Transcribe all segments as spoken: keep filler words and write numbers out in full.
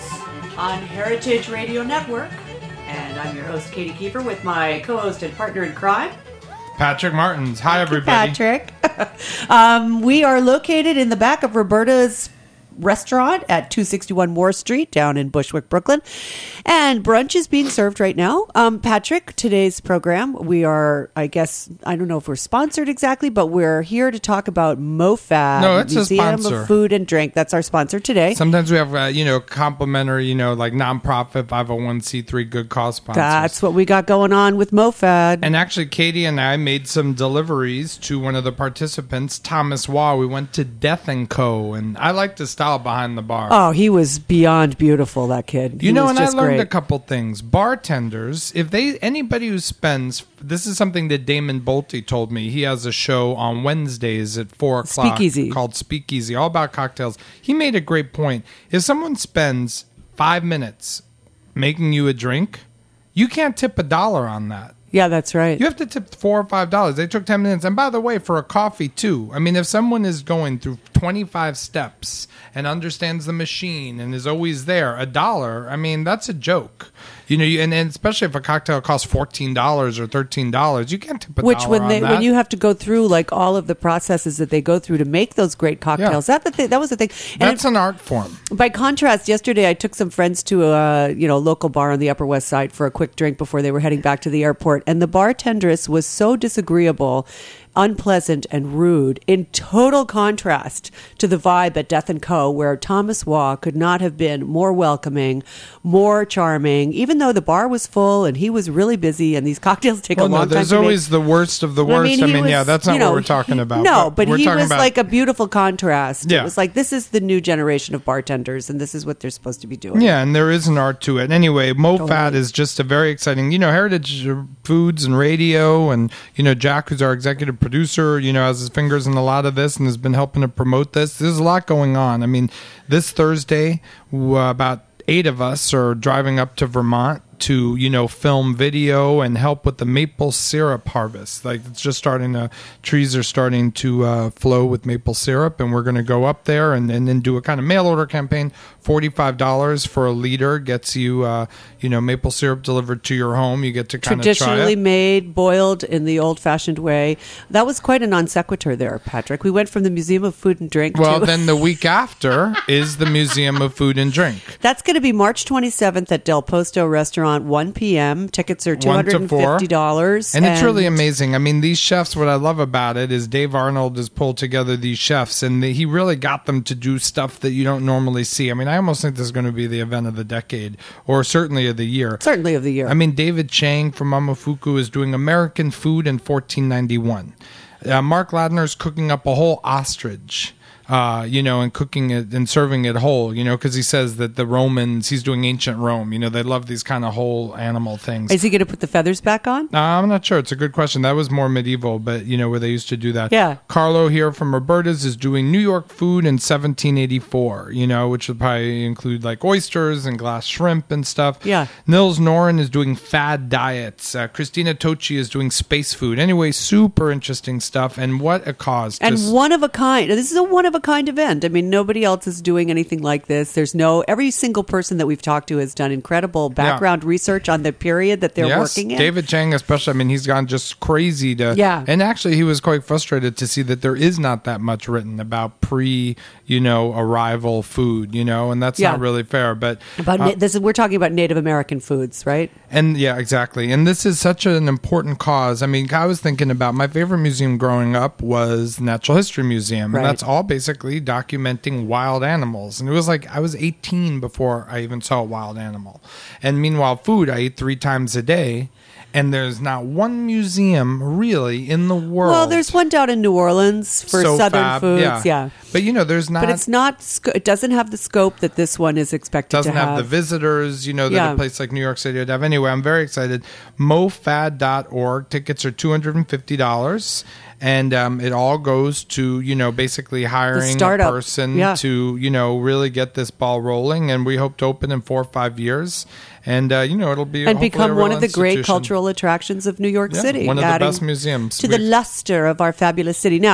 on Heritage Radio Network. And I'm your host, Katie Kiefer, with my co-host and partner in crime, Patrick Martins. Hi, Thank everybody. you, Patrick. um, we are located in the back of Roberta's restaurant at two sixty-one Moore Street down in Bushwick, Brooklyn. And brunch is being served right now. Um, Patrick, today's program, we are, I guess, I don't know if we're sponsored exactly, but we're here to talk about MoFad, No, it's a Museum sponsor. of Food and Drink. That's our sponsor today. Sometimes we have, uh, you know, complimentary, you know, like nonprofit five oh one c three good cause sponsors. That's what we got going on with MoFad. And actually, Katie and I made some deliveries to one of the participants, Thomas Waugh. We went to Death and Co. And I like the style behind the bar. Oh, he was beyond beautiful, that kid. You He know, was and I just learned great. a couple things. Bartenders, if they anybody who spends, this is something that Damon Bolte told me. He has a show on Wednesdays at four o'clock Speakeasy. called Speakeasy, all about cocktails. He made a great point. If someone spends five minutes making you a drink, you can't tip a dollar on that. Yeah, that's right. You have to tip four or five dollars. They took ten minutes, and by the way, for a coffee too. I mean, if someone is going through twenty-five steps and understands the machine and is always there, a dollar. I mean, that's a joke. You know, you, and, and especially if a cocktail costs fourteen dollars or thirteen dollars, you can't tip a Which dollar when on they that. when you have to go through like all of the processes that they go through to make those great cocktails, Yeah. that the thing, that was the thing. And That's an art form. by contrast, yesterday I took some friends to a you know local bar on the Upper West Side for a quick drink before they were heading back to the airport, and the bartendress was so disagreeable, unpleasant, and rude, in total contrast to the vibe at Death and Co., where Thomas Waugh could not have been more welcoming, more charming, even though the bar was full and he was really busy and these cocktails take Well, a long no, time there's to make. always the worst of the I worst. mean, I he mean, was, yeah, that's not you know, what we're talking he- about. No, but we're he talking was about, like a beautiful contrast. Yeah. It was like, this is the new generation of bartenders, and this is what they're supposed to be doing. Yeah, and there is an art to it. Anyway, MoFad Totally. is just a very exciting, you know, Heritage Foods and Radio, and, you know, Jack, who's our executive producer, you know, has his fingers in a lot of this and has been helping to promote this. There's a lot going on. I mean, this Thursday, w- about eight of us are driving up to Vermont to, you know, film video and help with the maple syrup harvest. Like, it's just starting to, trees are starting to uh, flow with maple syrup, and we're going to go up there and, and then do a kind of mail order campaign. forty-five dollars for a liter gets you, uh, you know, maple syrup delivered to your home. You get to kind of try Traditionally it. made, boiled in the old-fashioned way. That was quite a non sequitur there, Patrick. We went from the Museum of Food and Drink Well, to... then the week after is the Museum of Food and Drink. That's going to be March twenty-seventh at Del Posto Restaurant, one p.m. Tickets are two hundred fifty dollars. And it's really amazing. I mean, these chefs, what I love about it is Dave Arnold has pulled together these chefs, and he really got them to do stuff that you don't normally see. I mean, I almost think this is going to be the event of the decade, or certainly of the year. Certainly of the year. I mean, David Chang from Momofuku is doing American food in fourteen ninety-one. Uh, Mark Ladner's cooking up a whole ostrich. Uh, you know, and cooking it and serving it whole, you know, because he says that the Romans, he's doing ancient Rome, you know, they love these kind of whole animal things. Is he going to put the feathers back on? Uh, I'm not sure. It's a good question. That was more medieval, but, you know, where they used to do that. Yeah. Carlo here from Roberta's is doing New York food in seventeen eighty-four, you know, which would probably include like oysters and glass shrimp and stuff. Yeah. Nils Noren is doing fad diets. Uh, Christina Tocci is doing space food. Anyway, super interesting stuff. And what a cause. And Just- one of a kind. This is a one of a kind event. I mean, nobody else is doing anything like this. There's no, every single person that we've talked to has done incredible background research on the period that they're yes, working in. David Chang, especially, I mean, he's gone just crazy to, Yeah. And actually, he was quite frustrated to see that there is not that much written about pre, you know, arrival food, you know, and that's Yeah. not really fair. But About uh, na- this is we're talking about Native American foods, right? And yeah, exactly. And this is such an important cause. I mean, I was thinking about my favorite museum growing up was the Natural History Museum. Right. And that's all basically documenting wild animals. And it was like I was eighteen before I even saw a wild animal. And meanwhile, food I eat three times a day. And there's not one museum really in the world. Well, there's one down in New Orleans for So Southern fab, foods. yeah. Yeah. But you know, there's not. But it's not. sc- It doesn't have the scope that this one is expected doesn't to have. have the visitors, you know, that Yeah. a place like New York City would have. Anyway, I'm very excited. mofad dot org. Tickets are two hundred fifty dollars. And um, it all goes to, you know, basically hiring a startup. person Yeah. to, you know, really get this ball rolling. And we hope to open in four or five years. And, uh, you know, it'll be and hopefully become a one real of the great institution. cultural attractions of New York Yeah, City. one of the adding best museums. to the We- luster of our fabulous city. Now,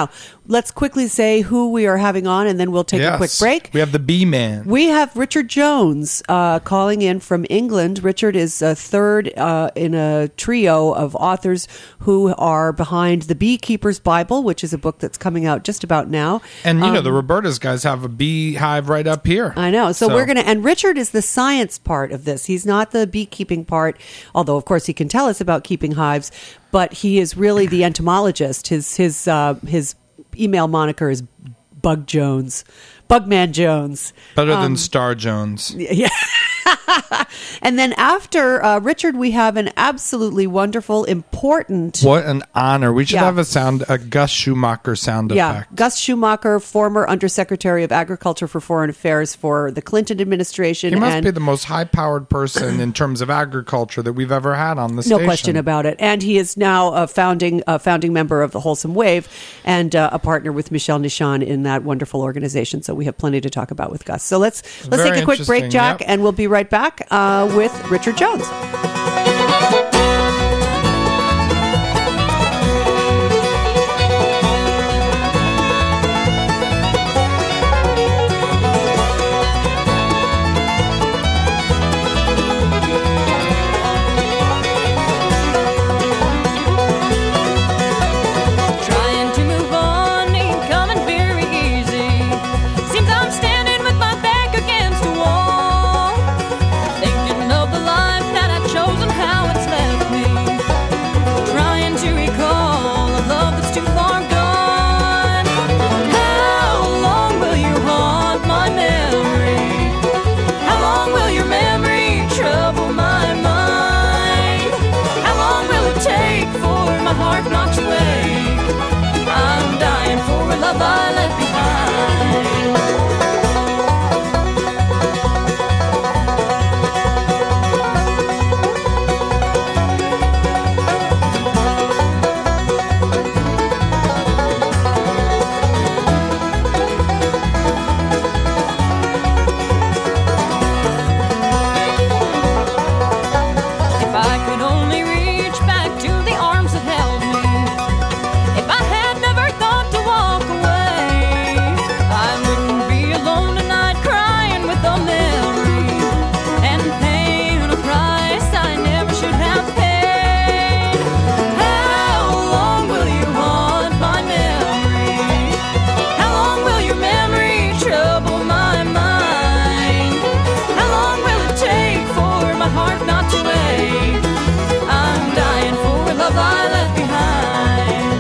let's quickly say who we are having on, and then we'll take yes. a quick break. We have the Bee Man. We have Richard Jones uh, calling in from England. Richard is a third uh, in a trio of authors who are behind The Beekeeper's Bible, which is a book that's coming out just about now. And, you um, know, the Roberta's guys have a beehive right up here. I know. So, So- we're going to, and Richard is the science part of this. He's not the beekeeping part, although, of course, he can tell us about keeping hives, but he is really the entomologist. His, his, uh, his email moniker is Bug Jones, Bugman Jones. Better Um, than Star Jones. Yeah. And then after uh, Richard, we have an absolutely wonderful, important. What an honor. We should Yeah. have a sound, a Gus Schumacher sound Yeah, effect. Gus Schumacher, former Undersecretary of Agriculture for Foreign Affairs for the Clinton administration. He must and be the most high-powered person in terms of agriculture that we've ever had on the no station. question about it. And he is now a founding a founding member of the Wholesome Wave and uh, a partner with Michelle Nishan in that wonderful organization. So we have plenty to talk about with Gus. So let's let's Very take a quick break, interesting, Jack, yep. and we'll be right back uh, with Richard Jones. Trying to move on ain't coming very easy. Seems I'm standing with my back against a wall, thinking of the life that I've chosen, how it's left me. Trying to recall a love that's too far gone. How long will you haunt my memory? How long will your memory trouble my mind? How long will it take for my heart not to wake? I'm dying for a love I left behind. If I could only reach back to the arms that held me, if I had never thought to walk away, I wouldn't be alone tonight crying with a memory and paying a price I never should have paid. How long will you haunt my memory? How long will your memory trouble my mind? How long will it take for my heart not to ache? I'm dying for a love I left behind.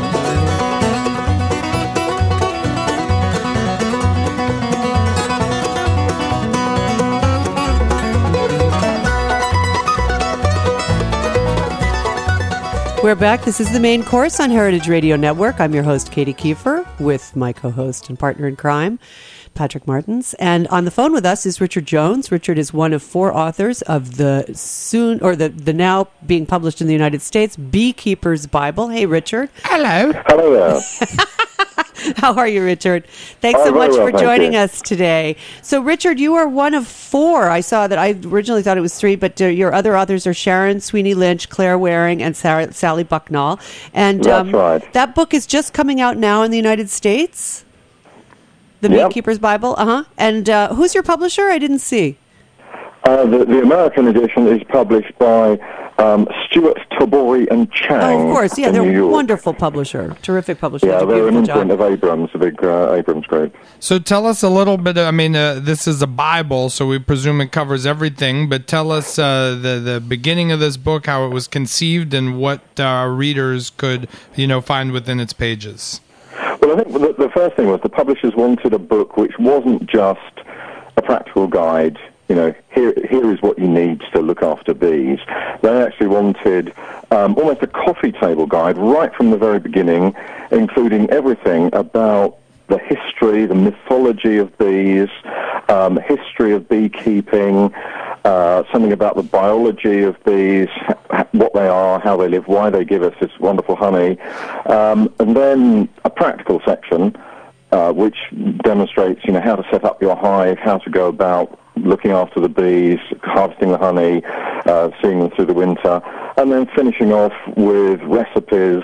We're back. This is the main course on Heritage Radio Network. I'm your host, Katie Kiefer, with my co-host and partner in crime, Patrick Martins. And on the phone with us is Richard Jones. Richard is one of four authors of the soon, or the, the now being published in the United States, Beekeeper's Bible. Hey, Richard. Hello. Hello there. How are you, Richard? Thanks Oh, so very much well, for thank joining you. us today. So, Richard, you are one of four. I saw that. I originally thought it was three, but uh, your other authors are Sharon Sweeney Lynch, Claire Waring, and Sarah, Sally Bucknall. And That's right. that book is just coming out now in the United States. The Yep. Beekeeper's Bible. Uh huh. And uh, who's your publisher? I didn't see. Uh, the, the American edition is published by um, Stuart Tobori and Chang. Oh, of course. Yeah, in they're New a York. wonderful publisher. Terrific publisher. Yeah, They do a they're an beautiful imprint job. of Abrams, the big uh, Abrams group. So tell us a little bit. I mean, uh, this is a Bible, so we presume it covers everything. But tell us uh, the the beginning of this book, how it was conceived, and what uh, readers could you know find within its pages. Well, I think the, the first thing was the publishers wanted a book which wasn't just a practical guide. You know, here here is what you need to look after bees. They actually wanted um, almost a coffee table guide right from the very beginning, including everything about the history, the mythology of bees, um, history of beekeeping, uh, something about the biology of bees, what they are, how they live, why they give us this wonderful honey, um, and then a practical section uh, which demonstrates, you know, how to set up your hive, how to go about looking after the bees, harvesting the honey, uh, seeing them through the winter, and then finishing off with recipes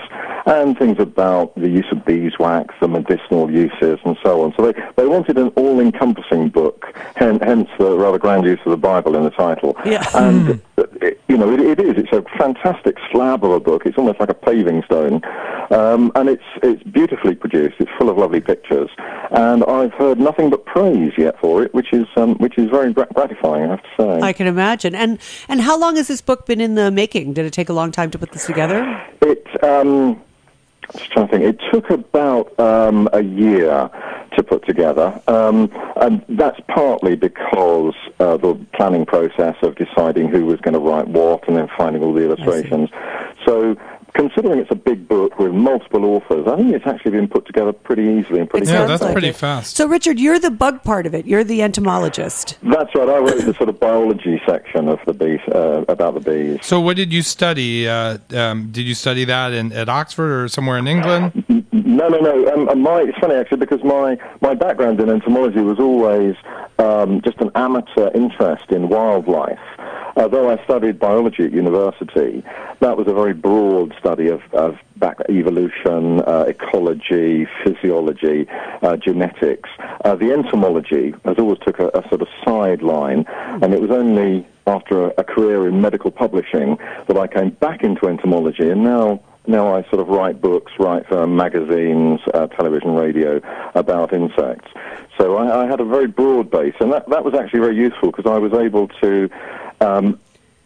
and things about the use of beeswax, the medicinal uses, and so on. So they, they wanted an all-encompassing book, hence, hence the rather grand use of the Bible in the title. Yeah. And, it, you know, it, it is. It's a fantastic slab of a book. It's almost like a paving stone. Um, and it's it's beautifully produced. It's full of lovely pictures. And I've heard nothing but praise yet for it, which is um, which is very gra- gratifying, I have to say. I can imagine. And and how long has this book been in the making? Did it take a long time to put this together? It, um, just trying to think, it took about um, a year to put together. Um, and that's partly because uh, the planning process of deciding who was going to write what and then finding all the illustrations. So considering it's a big book with multiple authors, I think it's actually been put together pretty easily and pretty It Yeah, sounds that's like pretty it. fast. So, Richard, you're the bug part of it. You're the entomologist. That's right. I wrote the sort of biology section of the bees, uh, about the bees. So what did you study? Uh, um, did you study that in, at Oxford or somewhere in England? No, no, no. Um, uh, my, it's funny, actually, because my, my background in entomology was always um, just an amateur interest in wildlife. Although I studied biology at university, that was a very broad study of, of back evolution, uh, ecology, physiology, uh, genetics. Uh, the entomology has always took a, a sort of sideline, and it was only after a, a career in medical publishing that I came back into entomology, and now now I sort of write books, write uh, magazines, uh, television, radio about insects. So I, I had a very broad base, and that, that was actually very useful because I was able to um,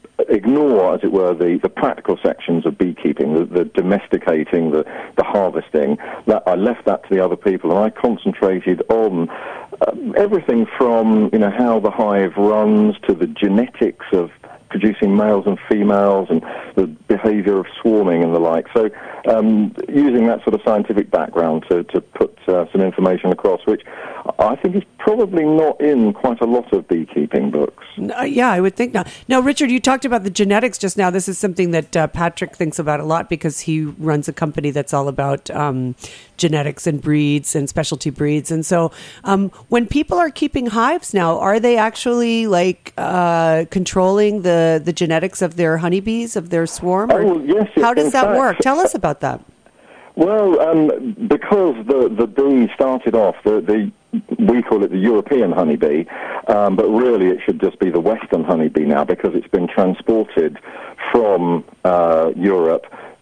ignore, as it were, the, the practical sections of beekeeping, the, the domesticating, the, the harvesting. That I left that to the other people, and I concentrated on um, everything from, you know, how the hive runs to the genetics of producing males and females and the behavior of swarming and the like. So um, using that sort of scientific background to, to put uh, some information across, which I think is probably not in quite a lot of beekeeping books. Uh, yeah, I would think not. Now, Richard, you talked about the genetics just now. This is something that uh, Patrick thinks about a lot because he runs a company that's all about um, genetics and breeds and specialty breeds. And so um, when people are keeping hives now, are they actually like uh, controlling the, the genetics of their honeybees, of their swarm? Or Oh, yes, yes, how does in that fact- work? Tell us about that. Well, um, because the, the bee started off, the, the we call it the European honeybee, um, but really it should just be the Western honeybee now because it's been transported from uh, Europe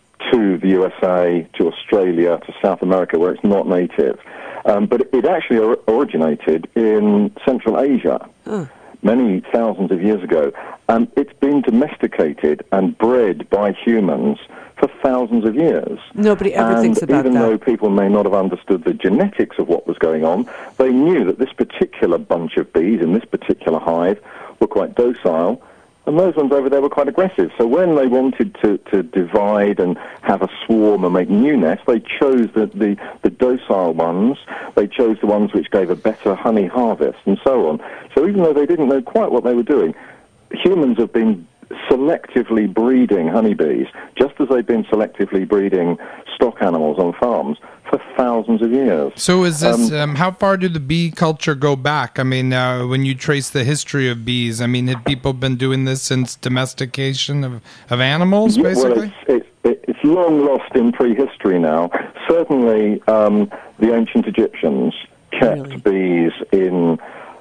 to the U S A, to Australia, to South America, where it's not native. Um, but it actually or- originated in Central Asia. Huh. Many thousands of years ago. Um, it's been domesticated and bred by humans for thousands of years. Nobody ever and thinks about even that. though people may not have understood the genetics of what was going on, they knew that this particular bunch of bees in this particular hive were quite docile, and those ones over there were quite aggressive. So when they wanted to, to divide and have a swarm and make new nests, they chose the, the, the docile ones, they chose the ones which gave a better honey harvest, and so on. So even though they didn't know quite what they were doing, humans have been selectively breeding honeybees, just as they've been selectively breeding stock animals on farms for thousands of years. So is this, um, um, how far did the bee culture go back? I mean, uh, when you trace the history of bees, I mean, have people been doing this since domestication of, of animals, Yeah, basically? well, it's, it's, it's long lost in prehistory now. Certainly, um, the ancient Egyptians kept Really? bees in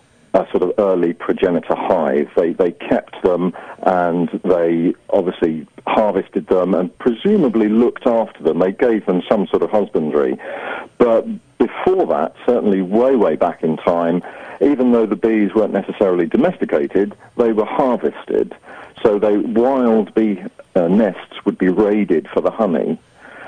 a sort of early progenitor hive. They they kept them, and they obviously harvested them and presumably looked after them. They gave them some sort of husbandry. But before that, certainly way, way back in time, even though the bees weren't necessarily domesticated, they were harvested. So they wild bee uh, nests would be raided for the honey.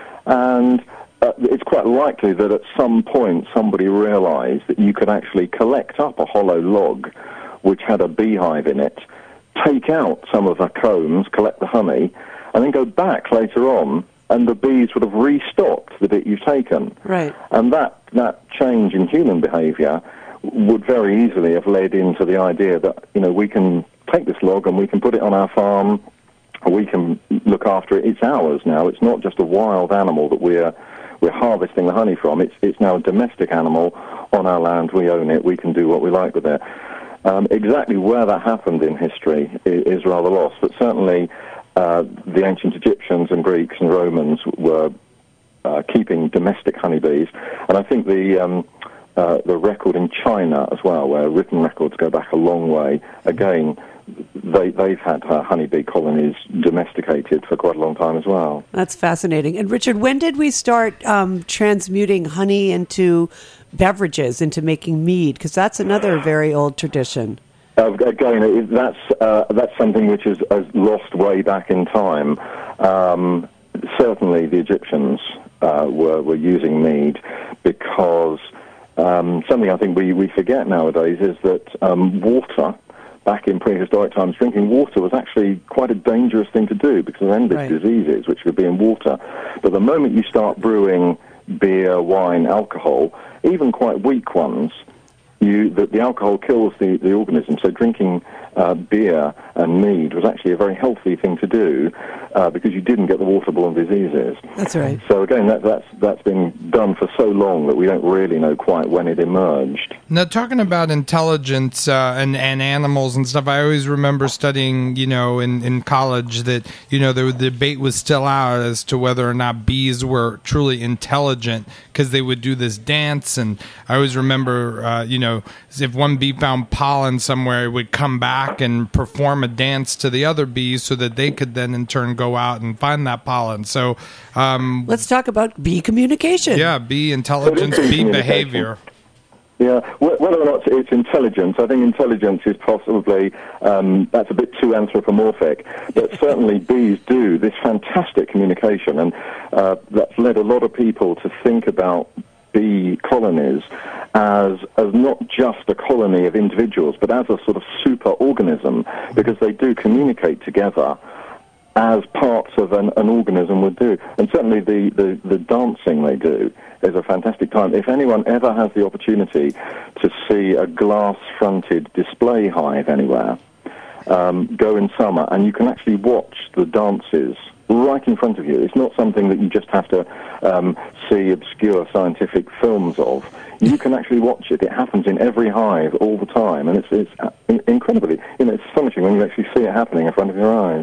And Uh, it's quite likely that at some point somebody realized that you could actually collect up a hollow log which had a beehive in it, take out some of the combs, collect the honey, and then go back later on, and the bees would have restocked the bit you've taken. Right. And that, that change in human behavior would very easily have led into the idea that, you know, we can take this log and we can put it on our farm, or we can look after it. It's ours now. It's not just a wild animal that we're we're harvesting the honey from. It's it's now a domestic animal on our land. We own it. We can do what we like with it. Um, exactly where that happened in history is, is rather lost, but certainly uh, the ancient Egyptians and Greeks and Romans were uh, keeping domestic honeybees. And I think the um, uh, the record in China as well, where written records go back a long way, again, they, they've had uh, honeybee colonies domesticated for quite a long time as well. That's fascinating. And Richard, when did we start um, transmuting honey into beverages, into making mead? Because that's another very old tradition. Uh, again, it, that's uh, that's something which is, is lost way back in time. Um, certainly, the Egyptians uh, were were using mead because um, something I think we, we forget nowadays is that um, water. Back in prehistoric times, drinking water was actually quite a dangerous thing to do because of endless Right. diseases which could be in water. But the moment you start brewing beer, wine, alcohol, even quite weak ones, you the, the alcohol kills the, the organism. So drinking uh, beer and mead was actually a very healthy thing to do uh, because you didn't get the waterborne diseases. That's right. So again, that, that's that's been done for so long that we don't really know quite when it emerged. Now, talking about intelligence uh, and, and animals and stuff, I always remember studying, you know, in, in college that, you know, the, the debate was still out as to whether or not bees were truly intelligent because they would do this dance. And I always remember, uh, you know, if one bee found pollen somewhere, it would come back and perform a dance to the other bees so that they could then in turn go out and find that pollen. So, um, Let's talk about bee communication. yeah, bee intelligence, So it is bee communication. behavior. Yeah, wh- whether or not it's intelligence, I think intelligence is possibly, um, that's a bit too anthropomorphic, but certainly bees do this fantastic communication, and uh, that's led a lot of people to think about bee colonies as as not just a colony of individuals, but as a sort of super organism, because they do communicate together as parts of an, an organism would do. And certainly the, the, the dancing they do is a fantastic time. If anyone ever has the opportunity to see a glass-fronted display hive anywhere, um, go in summer, and you can actually watch the dances right in front of you. It's not something that you just have to um, see obscure scientific films of. You can actually watch it. It happens in every hive all the time, and it's, it's incredibly, you know, it's astonishing when you actually see it happening in front of your eyes.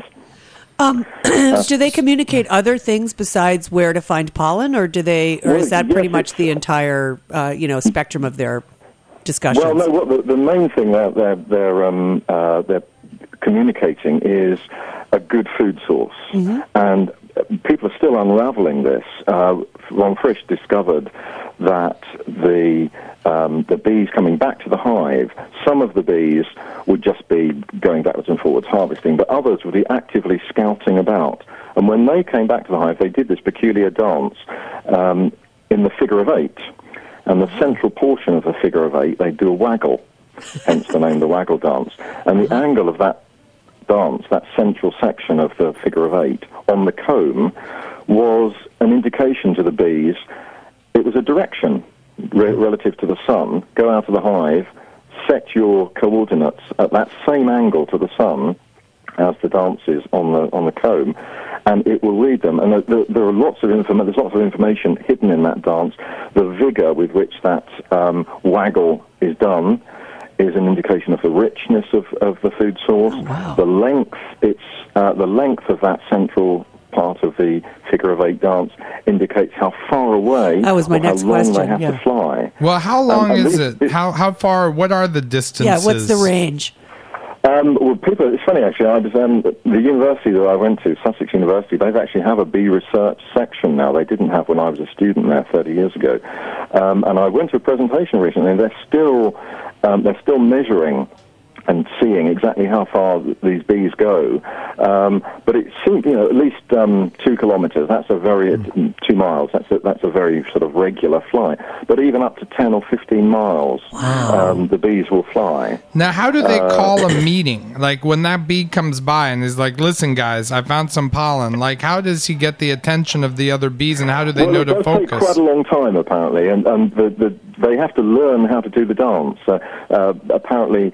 Um, do they communicate other things besides where to find pollen, or do they, or Well, is that yes, pretty much it's- the entire, uh, you know, spectrum of their discussions? Well, no. What the, the main thing they're they're they're, um, uh, they're communicating is a good food source, mm-hmm. and people are still unraveling this. Uh, Ron Frisch discovered that the um, the bees coming back to the hive, some of the bees would just be going backwards and forwards harvesting, but others would be actively scouting about. And when they came back to the hive, they did this peculiar dance um, in the figure of eight. And the central portion of the figure of eight, they do a waggle, hence the name the waggle dance. And the angle of that dance, that central section of the figure of eight, on the comb, was an indication to the bees. It was a direction re- relative to the sun. Go out of the hive, set your coordinates at that same angle to the sun as the dance is on the on the comb, and it will read them. And there, there are lots of informa- there's lots of information hidden in that dance. The vigor with which that um, waggle is done is an indication of the richness of, of the food source. Oh, wow. The length, it's uh, the length of that central part of the figure of eight dance indicates how far away That was my or next how long question, they have yeah. to fly. Well, how long Um, and is this- it? this- How how far? What are the distances? yeah, what's the range? Um, well, people, it's funny actually. I was um, the university that I went to, Sussex University. They've actually have a bee research section now. They didn't have when I was a student there thirty years ago. Um, and I went to a presentation recently. And they're still um, they're still measuring and seeing exactly how far th- these bees go. Um, but it seems, you know, at least um, two kilometres. That's a very mm. two miles. That's a, that's a very sort of regular flight. But even up to ten or fifteen miles, Wow. um, the bees will fly. Now, how do they Uh, call a meeting? Like when that bee comes by and is like, "Listen, guys, I found some pollen." Like, how does he get the attention of the other bees, and how do they well, know it to does take focus? quite a long time, apparently, and, and the, the, they have to learn how to do the dance. Uh, uh, apparently,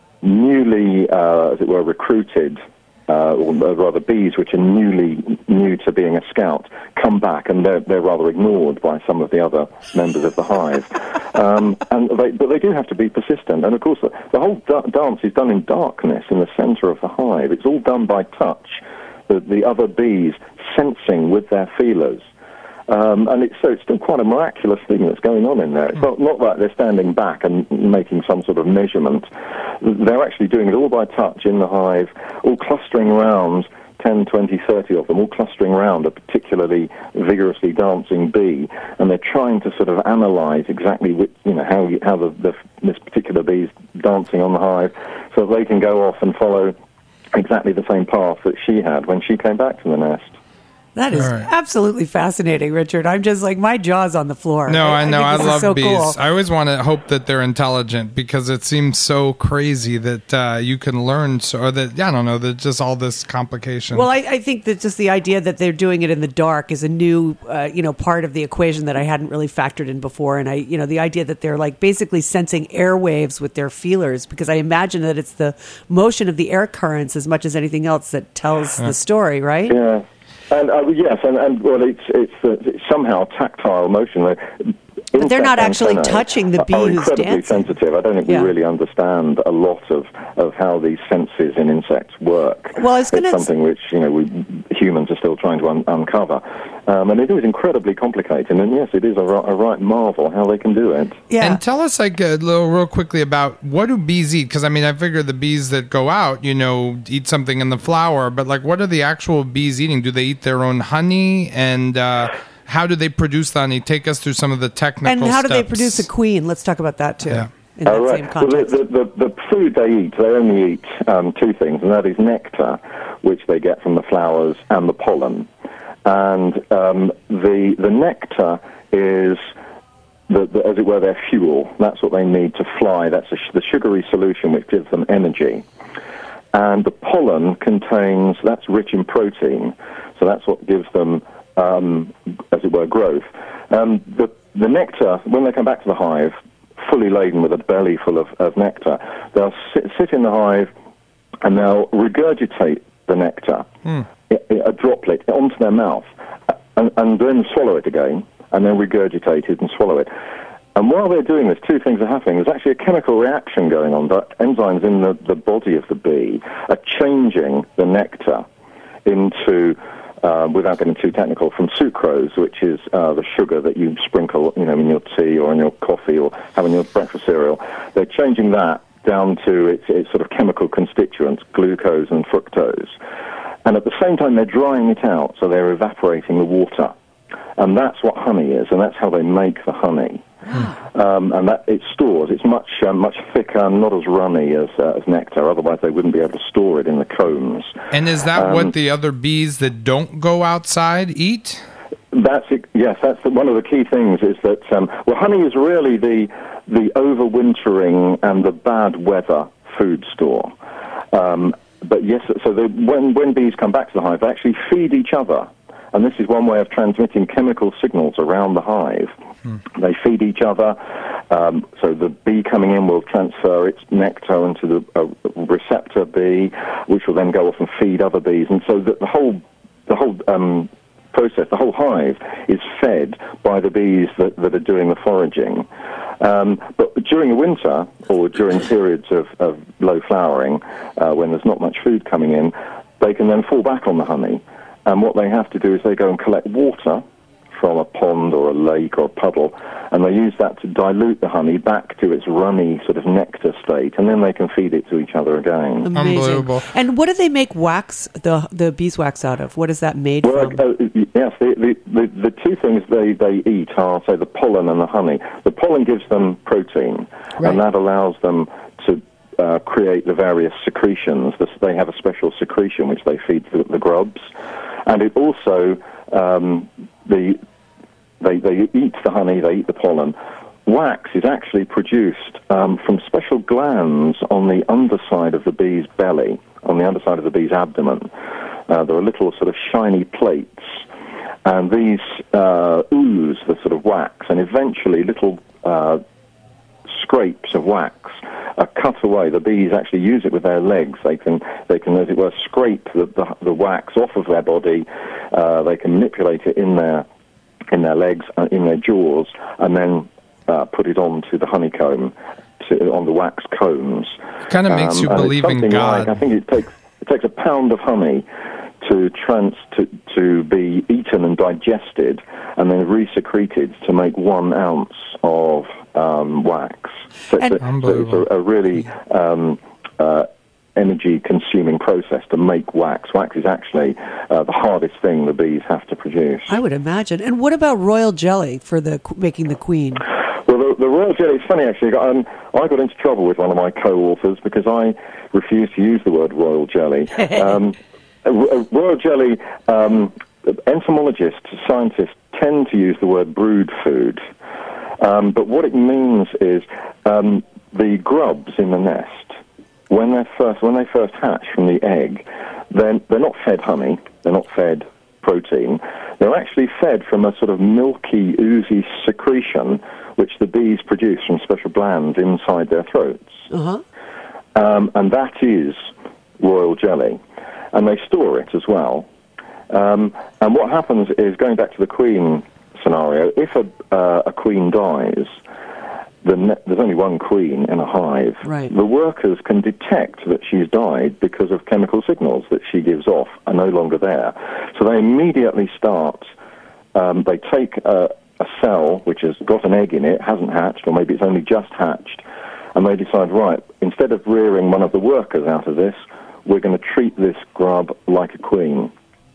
newly, uh, as it were, recruited, uh, or rather bees which are newly new to being a scout, come back, and they're, they're rather ignored by some of the other members of the hive. Um, and they, but they do have to be persistent. And, of course, the, the whole da- dance is done in darkness in the centre of the hive. It's all done by touch, the, the other bees sensing with their feelers Um, and it's, so it's still quite a miraculous thing that's going on in there. It's not, not like they're standing back and making some sort of measurement. They're actually doing it all by touch in the hive, all clustering around ten, twenty, thirty of them, all clustering around a particularly vigorously dancing bee, and they're trying to sort of analyse exactly which, you know, how, how the, the, this particular bee's dancing on the hive, so that they can go off and follow exactly the same path that she had when she came back to the nest. That is Right. absolutely fascinating, Richard. I'm just like, my jaw's on the floor. No, I, know. I, think this is love so bees. cool. I always want to hope that they're intelligent because it seems so crazy that uh, you can learn, so, or that, I don't know, that just all this complication. Well, I, I think that just the idea that they're doing it in the dark is a new, uh, you know, part of the equation that I hadn't really factored in before. And I, you know, the idea that they're like basically sensing airwaves with their feelers, because I imagine that it's the motion of the air currents as much as anything else that tells the story, right? Yeah. And uh, yes, and, and well, it's it's, uh, it's somehow tactile motion. They- But they're not insect actually antennae touching the bee are who's incredibly dancing. sensitive. I don't think Yeah. we really understand a lot of, of how these senses in insects work. Well, I was gonna it's s- something which, you know, we humans are still trying to un- uncover, um, and it is incredibly complicated. And yes, it is a, ri- a right marvel how they can do it. Yeah. And tell us, like, a little, real quickly about what do bees eat? Because, I mean, I figure the bees that go out, you know, eat something in the flower, but, like, what are the actual bees eating? Do they eat their own honey? And uh, how do they produce the honey? Take us through some of the technical and how do they steps. produce a queen? Let's talk about that, too, Yeah. in that Oh, right. same Well, the, context. the, the, the food they eat, they only eat um, two things, and that is nectar, which they get from the flowers, and the pollen. And um, the the nectar is, the, the, as it were, their fuel. That's what they need to fly. That's a, the sugary solution which gives them energy. And the pollen contains, that's rich in protein, so that's what gives them, um, as it were, growth. Um, the, the nectar, when they come back to the hive, fully laden with a belly full of, of nectar, they'll sit, sit in the hive and they'll regurgitate the nectar, Hmm. a, a droplet, onto their mouth, and, and then swallow it again, and then regurgitate it and swallow it. And while they're doing this, two things are happening. There's actually a chemical reaction going on. The enzymes in the, the body of the bee are changing the nectar into, uh, without getting too technical, from sucrose, which is uh, the sugar that you sprinkle, you know, in your tea or in your coffee or have in your breakfast cereal. They're changing that down to its, its sort of chemical constituents, glucose and fructose. And at the same time, they're drying it out, so they're evaporating the water. And that's what honey is, and that's how they make the honey. Um, and that it stores. It's much uh, much thicker, not as runny as uh, as nectar. Otherwise, they wouldn't be able to store it in the combs. And is that Um, what the other bees that don't go outside eat? That's it. Yes, that's the, one of the key things. Is that um, well, honey is really the the overwintering and the bad weather food store. Um, but yes, so they, when when bees come back to the hive, they actually feed each other. And this is one way of transmitting chemical signals around the hive. Hmm. They feed each other. Um, so the bee coming in will transfer its nectar into the uh, receptor bee, which will then go off and feed other bees. And so the, the whole the whole um, process, the whole hive, is fed by the bees that, that are doing the foraging. Um, but during the winter, or during periods of, of low flowering, uh, when there's not much food coming in, they can then fall back on the honey. And what they have to do is they go and collect water from a pond or a lake or a puddle, and they use that to dilute the honey back to its runny sort of nectar state, and then they can feed it to each other again. Amazing. Unbelievable. And what do they make wax, the the beeswax out of? What is that made Well, from? uh, yes, the, the, the, the two things they, they eat are, say, the pollen and the honey. The pollen gives them protein, Right. and that allows them to uh, create the various secretions. This, they have a special secretion which they feed the, the grubs. And it also, um, the, they, they eat the honey, they eat the pollen. Wax is actually produced um, from special glands on the underside of the bee's belly, on the underside of the bee's abdomen. Uh, there are little sort of shiny plates, and these uh, ooze the sort of wax, and eventually little uh, scrapes of wax are cut away. The bees actually use it with their legs. They can, they can, as it were, scrape the, the, the wax off of their body. Uh, they can manipulate it in their in their legs, uh, in their jaws, and then uh, put it onto the honeycomb, to, on the wax combs. Kind of makes you and it's believe in something God. Like, I think it takes it takes a pound of honey to trans to, to to be eaten and digested and then resecreted to make one ounce of um, wax. So, And- it's, a, so it's a, a really um, uh, energy-consuming process to make wax. Wax is actually uh, the hardest thing the bees have to produce. I would imagine. And what about royal jelly for the making the queen? Well, the, the royal jelly, it's funny actually, um, I got into trouble with one of my co-authors because I refused to use the word royal jelly. um, a, a royal jelly, um, entomologists, scientists tend to use the word brood food. Um, but what it means is um, the grubs in the nest, when they're first when they first hatch from the egg, then they're not fed honey, they're not fed protein. They're actually fed from a sort of milky, oozy secretion which the bees produce from special glands inside their throats. Uh-huh. Um, and that is royal jelly. And they store it as well. Um, and what happens is, going back to the queen scenario, if a, uh, a queen dies, the ne- there's only one queen in a hive. Right. The workers can detect that she's died because of chemical signals that she gives off are no longer there. So they immediately start, um, they take a, a cell which has got an egg in it, hasn't hatched, or maybe it's only just hatched, and they decide, right, instead of rearing one of the workers out of this, we're going to treat this grub like a queen.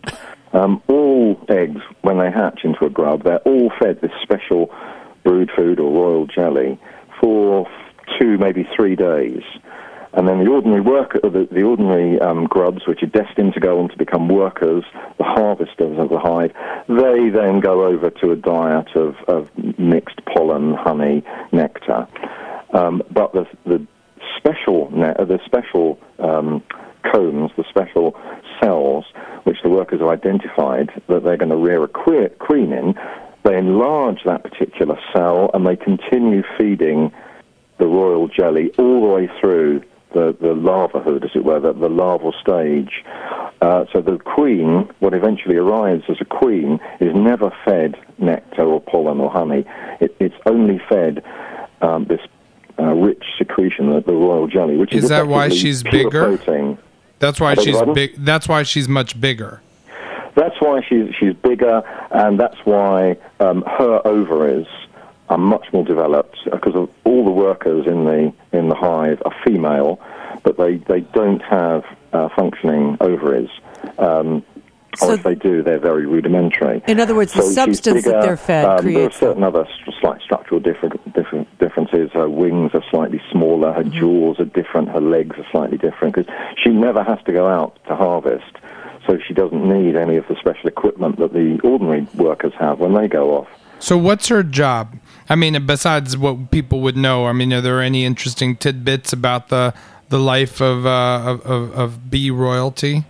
Um, all eggs, when they hatch into a grub, they're all fed this special brood food or royal jelly for two, maybe three days. And then the ordinary worker, the, the ordinary um, grubs, which are destined to go on to become workers, the harvesters of the hive, they then go over to a diet of, of mixed pollen, honey, nectar. Um, but the, the special, ne- the special um, combs, the special cells, which the workers have identified that they're going to rear a que- queen in, they enlarge that particular cell and they continue feeding the royal jelly all the way through the, the larvahood, as it were, the, the larval stage. Uh, so the queen, what eventually arrives as a queen, is never fed nectar or pollen or honey. It, it's only fed um, this uh, rich secretion, the, the royal jelly, which is, Is that why effectively she's pure bigger? protein. That's why Beg she's pardon? big. That's why she's much bigger. That's why she's she's bigger, and that's why um, her ovaries are much more developed, because of all the workers in the in the hive are female, but they, they don't have uh, functioning ovaries. Um, So- or if they do, they're very rudimentary. In other words, the So she's substance that bigger. they're fed um, There are creates them. certain other st- slight structural different, different differences. Her wings are slightly smaller, her Mm-hmm. jaws are different, her legs are slightly different, because she never has to go out to harvest, so she doesn't need any of the special equipment that the ordinary workers have when they go off. So what's her job? I mean, besides what people would know, I mean, are there any interesting tidbits about the the life of uh, of, of, of bee royalty?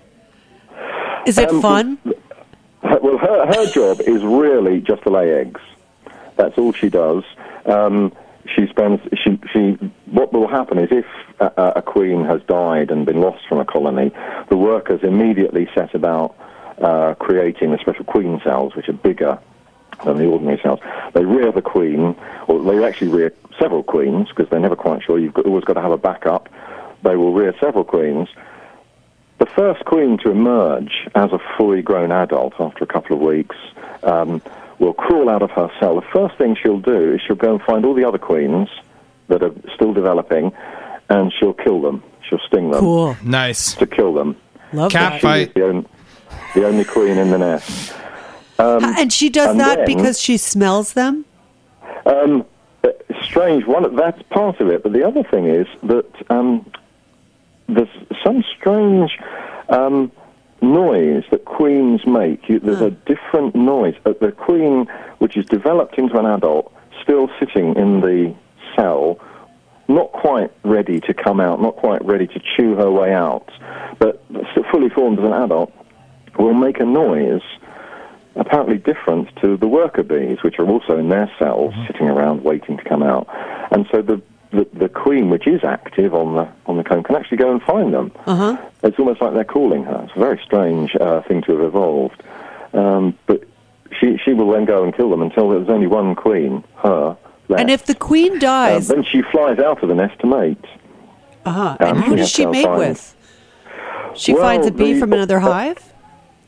Is it Um, fun? Her- Well, her, her job is really just to lay eggs. That's all she does. Um, she spends. She. She. What will happen is, if a, a queen has died and been lost from a colony, the workers immediately set about uh, creating the special queen cells, which are bigger than the ordinary cells. They rear the queen, or they actually rear several queens, because they're never quite sure. You've got, always got to have a backup. They will rear several queens. The first queen to emerge as a fully grown adult after a couple of weeks um, will crawl out of her cell. The first thing she'll do is she'll go and find all the other queens that are still developing, and she'll kill them. She'll sting them Cool. Nice. to kill them. Love Cat that. She fight. is the, on- the only queen in the nest. and she does and that then- because she smells them? Um, uh, strange. One. That's part of it. But the other thing is that um, there's some strange um, noise that queens make. You, there's a different noise. Uh, the queen, which is developed into an adult, still sitting in the cell, not quite ready to come out, not quite ready to chew her way out, but still fully formed as an adult, will make a noise apparently different to the worker bees, which are also in their cells, sitting around waiting to come out. And so the, the, the queen, which is active on the on the comb, can actually go and find them. Uh-huh. It's almost like they're calling her. It's a very strange uh, thing to have evolved. Um, but she she will then go and kill them until there's only one queen, her, left. And if the queen Uh, dies, then she flies out of the nest to mate. uh-huh. um, and who she does has she to mate find- with? She Well, finds a bee the- from another hive?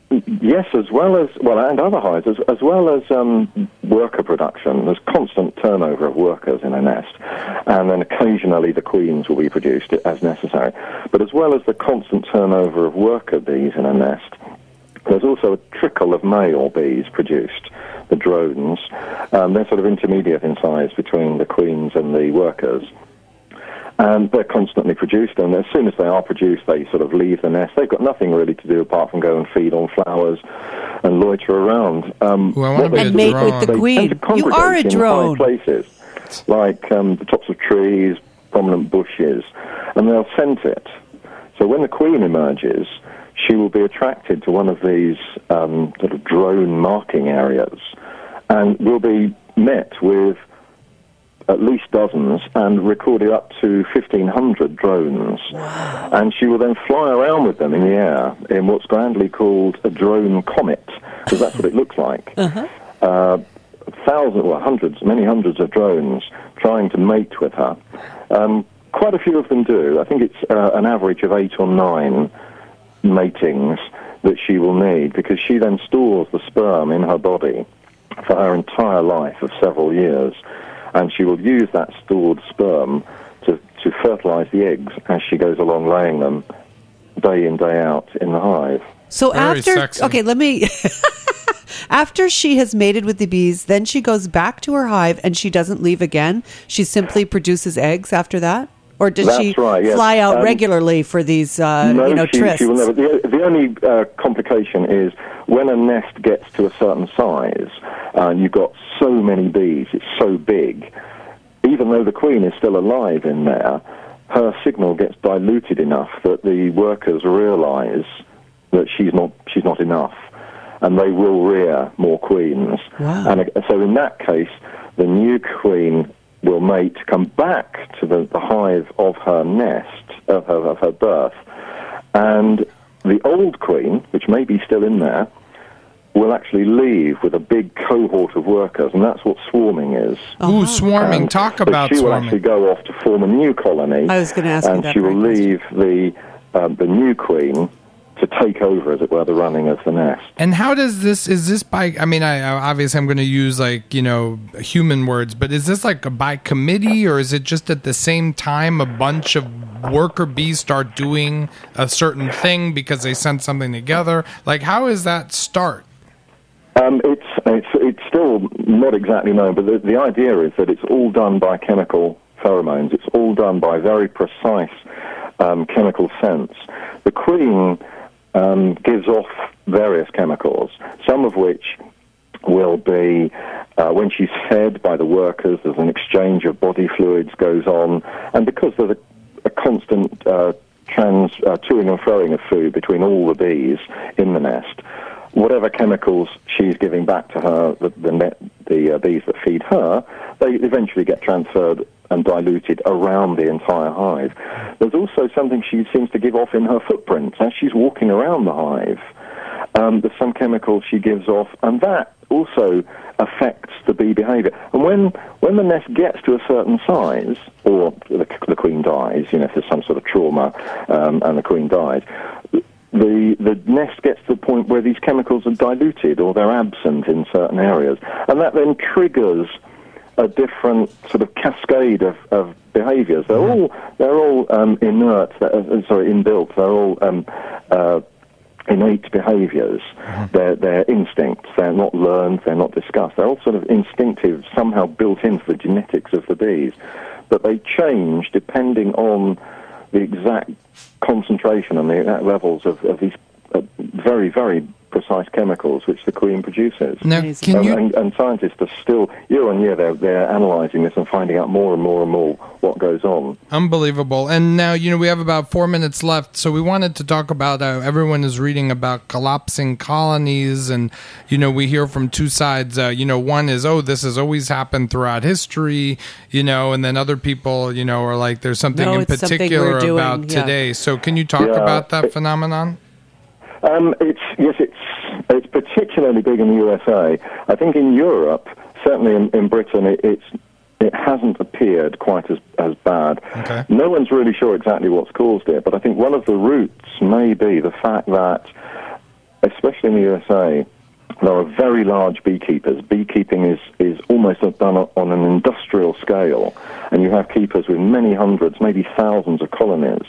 yes, as well as, well, and other hives, as, as well as um, worker production. There's constant turnover of workers in a nest, and then occasionally the queens will be produced as necessary. But as well as the constant turnover of worker bees in a nest, there's also a trickle of male bees produced, the drones. Um, they're sort of intermediate in size between the queens and the workers. And they're constantly produced, and as soon as they are produced, they sort of leave the nest. They've got nothing really to do apart from go and feed on flowers and loiter around. Um, Ooh, I wanna be And a mate drone. with the They queen. tend to You are a congregate in drone. high places, like um, the tops of trees, prominent bushes, and they'll scent it. So when the queen emerges, she will be attracted to one of these um, sort of drone marking areas, and will be met with at least dozens, and recorded up to fifteen hundred drones. Wow. And she will then fly around with them in the air in what's grandly called a drone comet, because that's what it looks like. Uh-huh. Uh, thousands, well, hundreds, many hundreds of drones trying to mate with her. Um, quite a few of them do. I think it's uh, an average of eight or nine matings that she will need, because she then stores the sperm in her body for her entire life of several years. And she will use that stored sperm to, to fertilize the eggs as she goes along laying them day in, day out in the hive. So Very after, sexy. okay, let me. After she has mated with the bees, then she goes back to her hive and she doesn't leave again. She simply produces eggs after that, or does That's she right, yes. fly out Um, regularly for these, uh, no, you know, she, trysts? she will never. The, the only uh, complication is when a nest gets to a certain size, uh, and you've got so many bees, it's so big. Even though the queen is still alive in there, her signal gets diluted enough that the workers realise that she's not she's not enough, and they will rear more queens. Wow. And uh, so in that case, the new queen will mate, come back to the, the hive of her nest, of her, of her birth, and the old queen, which may be still in there, will actually leave with a big cohort of workers, and that's what swarming is. Ooh, swarming. And Talk so about she will swarming. actually go off to form a new colony. I was gonna ask you and that she will very leave the um, the new queen to take over, as it were, the running of the nest. And how does this, is this by, I mean, I obviously I'm going to use like, you know, human words, but is this like a by committee, or is it just at the same time a bunch of worker bees start doing a certain thing because they sent something together? Like, how does that start? Um, it's, it's it's still not exactly known, but the, the idea is that it's all done by chemical pheromones. It's all done by very precise um, chemical scents. The queen um, gives off various chemicals, some of which will be, uh, when she's fed by the workers, there's an exchange of body fluids goes on, and because there's a, a constant uh, trans uh, toing and froing of food between all the bees in the nest, whatever chemicals she's giving back to her, the the, net, the uh, bees that feed her, they eventually get transferred and diluted around the entire hive. There's also something she seems to give off in her footprints as she's walking around the hive. Um, there's some chemicals she gives off, and that also affects the bee behavior. And when when the nest gets to a certain size, or the, the queen dies, you know, if there's some sort of trauma um, and the queen dies, the the nest gets to the point where these chemicals are diluted or they're absent in certain areas, and that then triggers a different sort of cascade of, of behaviours. They're all they're all um, inert, uh, sorry, inbuilt. They're all um, uh, innate behaviours. Mm-hmm. They're they're instincts. They're not learned. They're not discussed. They're all sort of instinctive, somehow built into the genetics of the bees, but they change depending on the exact concentration and the exact levels of, of these uh, very, very precise chemicals which the queen produces. Now, Amazing. can Um, you... and, and scientists are still, year on year, they're, they're analysing this and finding out more and more and more what goes on. Unbelievable. And now, you know, we have about four minutes left, so we wanted to talk about, uh, everyone is reading about collapsing colonies, and, you know, we hear from two sides. Uh, you know, one is, oh, this has always happened throughout history, you know, and then other people, you know, are like, there's something No, in it's something particular we're doing, about yeah. today. So can you talk Yeah. about that phenomenon? Um, it's yes, it's it's particularly big in the U S A. I think in Europe, certainly in, in Britain, it, it's it hasn't appeared quite as as bad. Okay. No one's really sure exactly what's caused it, but I think one of the roots may be the fact that, especially in the U S A, there are very large beekeepers. Beekeeping is, is almost done on an industrial scale, and you have keepers with many hundreds, maybe thousands of colonies,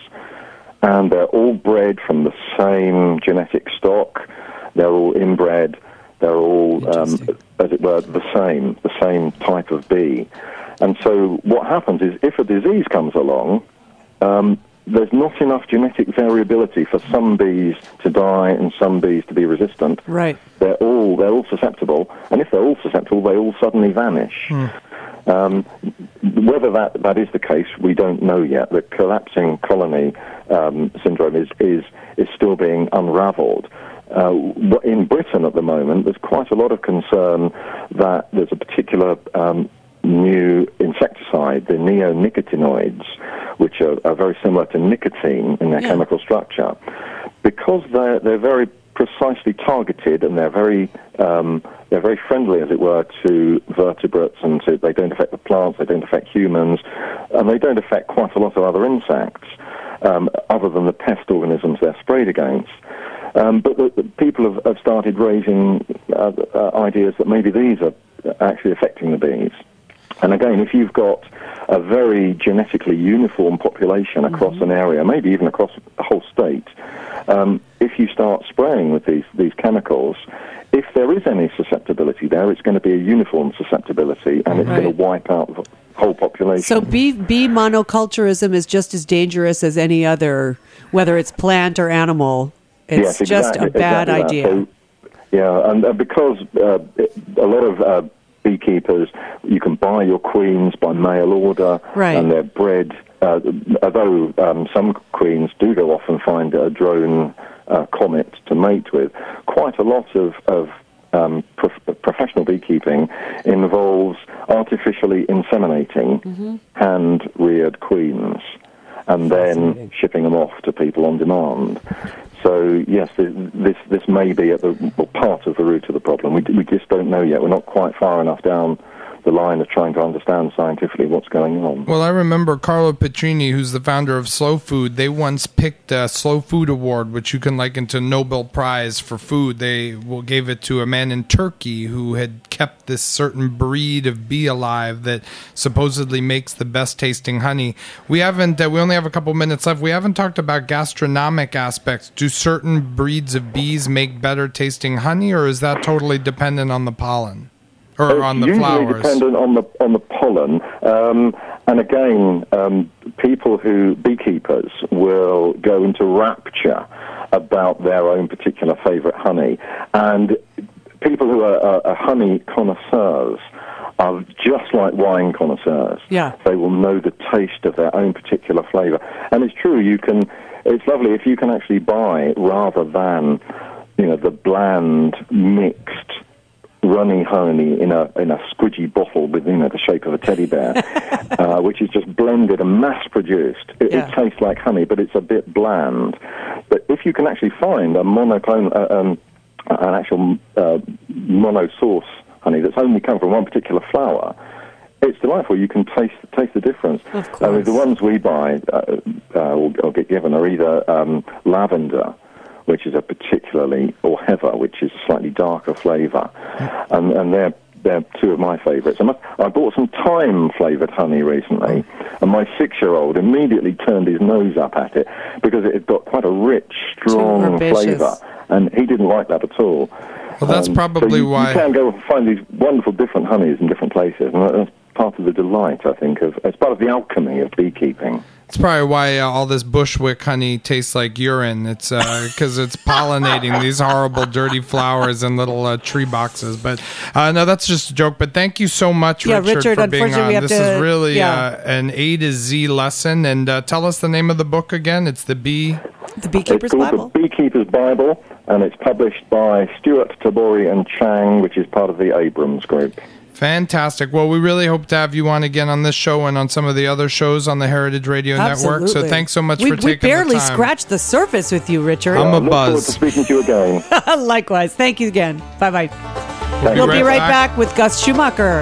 and they're all bred from the same genetic stock. They're all inbred. They're all, um, as it were, the same, the same type of bee. And so what happens is if a disease comes along, um, there's not enough genetic variability for some bees to die and some bees to be resistant. Right. They're all they're all susceptible, and if they're all susceptible, they all suddenly vanish. Hmm. Um, whether that, that is the case, we don't know yet. The collapsing colony um, syndrome is, is is still being unravelled. Uh, in Britain at the moment, there's quite a lot of concern that there's a particular um, new insecticide, the neonicotinoids, which are, are very similar to nicotine in their yeah. chemical structure. Because they're, they're very precisely targeted and they're very um, they're very friendly, as it were, to vertebrates, and to, they don't affect the plants, they don't affect humans, and they don't affect quite a lot of other insects, um, other than the pest organisms they're sprayed against. Um, but the, the people have, have started raising uh, uh, ideas that maybe these are actually affecting the bees. And again, if you've got a very genetically uniform population across mm-hmm. an area, maybe even across the whole state, um, if you start spraying with these, these chemicals, if there is any susceptibility there, it's going to be a uniform susceptibility, and it's right. going to wipe out the whole population. So bee, bee monoculturism is just as dangerous as any other, whether it's plant or animal. It's yes, just exactly, a bad exactly idea. So, yeah, and uh, because uh, it, a lot of uh, beekeepers, you can buy your queens by mail order, right. and they're bred, uh, although um, some queens do go off and find a drone uh, comet to mate with, quite a lot of, of um, prof- professional beekeeping involves artificially inseminating mm-hmm. hand-reared queens and then shipping them off to people on demand. So, yes, this this may be at the well, part of the root of the problem. We, we just don't know yet. We're not quite far enough down the line of trying to understand scientifically what's going on. Well, I remember Carlo Petrini, who's the founder of Slow Food. They once picked a Slow Food Award, which you can liken to Nobel Prize for food. They well, gave it to a man in Turkey who had kept this certain breed of bee alive that supposedly makes the best tasting honey. We haven't. Uh, we only have a couple minutes left. We haven't talked about gastronomic aspects. Do certain breeds of bees make better tasting honey, or is that totally dependent on the pollen? Or it's on the usually flowers. Dependent on the on the pollen, um, and again, um, people who beekeepers will go into rapture about their own particular favourite honey, and people who are, are, are honey connoisseurs are just like wine connoisseurs. Yeah, they will know the taste of their own particular flavour, and it's true. You can. It's lovely if you can actually buy rather than, you know, the bland mixed runny honey in a in a squidgy bottle with, you know, the shape of a teddy bear, uh, which is just blended and mass-produced. It, yeah. it tastes like honey, but it's a bit bland. But if you can actually find a monoclone, uh, um, an actual uh, mono-source honey that's only come from one particular flower, it's delightful. You can taste taste the difference. Of course. I mean, the ones we buy uh, uh, or, or get given are either um, lavender, which is a particularly, or heather, which is a slightly darker flavour. And, and they're, they're two of my favourites. I, I bought some thyme-flavoured honey recently, and my six-year-old immediately turned his nose up at it because it had got quite a rich, strong flavour, and he didn't like that at all. Well, that's um, probably so you, why... You can go and find these wonderful different honeys in different places, and that's part of the delight, I think, of it's part of the alchemy of beekeeping. It's probably why uh, all this Bushwick honey tastes like urine. It's because uh, it's pollinating these horrible, dirty flowers in little uh, tree boxes. But uh, no, that's just a joke. But thank you so much, yeah, Richard, Richard, for being on. We This to, is really yeah. uh, an A to Z lesson. And uh, tell us the name of the book again. It's the Bee... The Beekeeper's it's called Bible? The Beekeeper's Bible, and it's published by Stuart, Tabori and Chang, which is part of the Abrams Group. Fantastic. Well, we really hope to have you on again on this show and on some of the other shows on the Heritage Radio Absolutely. Network. So thanks so much we, for taking the time. We barely scratched the surface with you, Richard. I'm yeah, a look buzz. Forward to speaking to you again. Likewise. Thank you again. Bye-bye. We'll You'll be right, be right back. back with Gus Schumacher.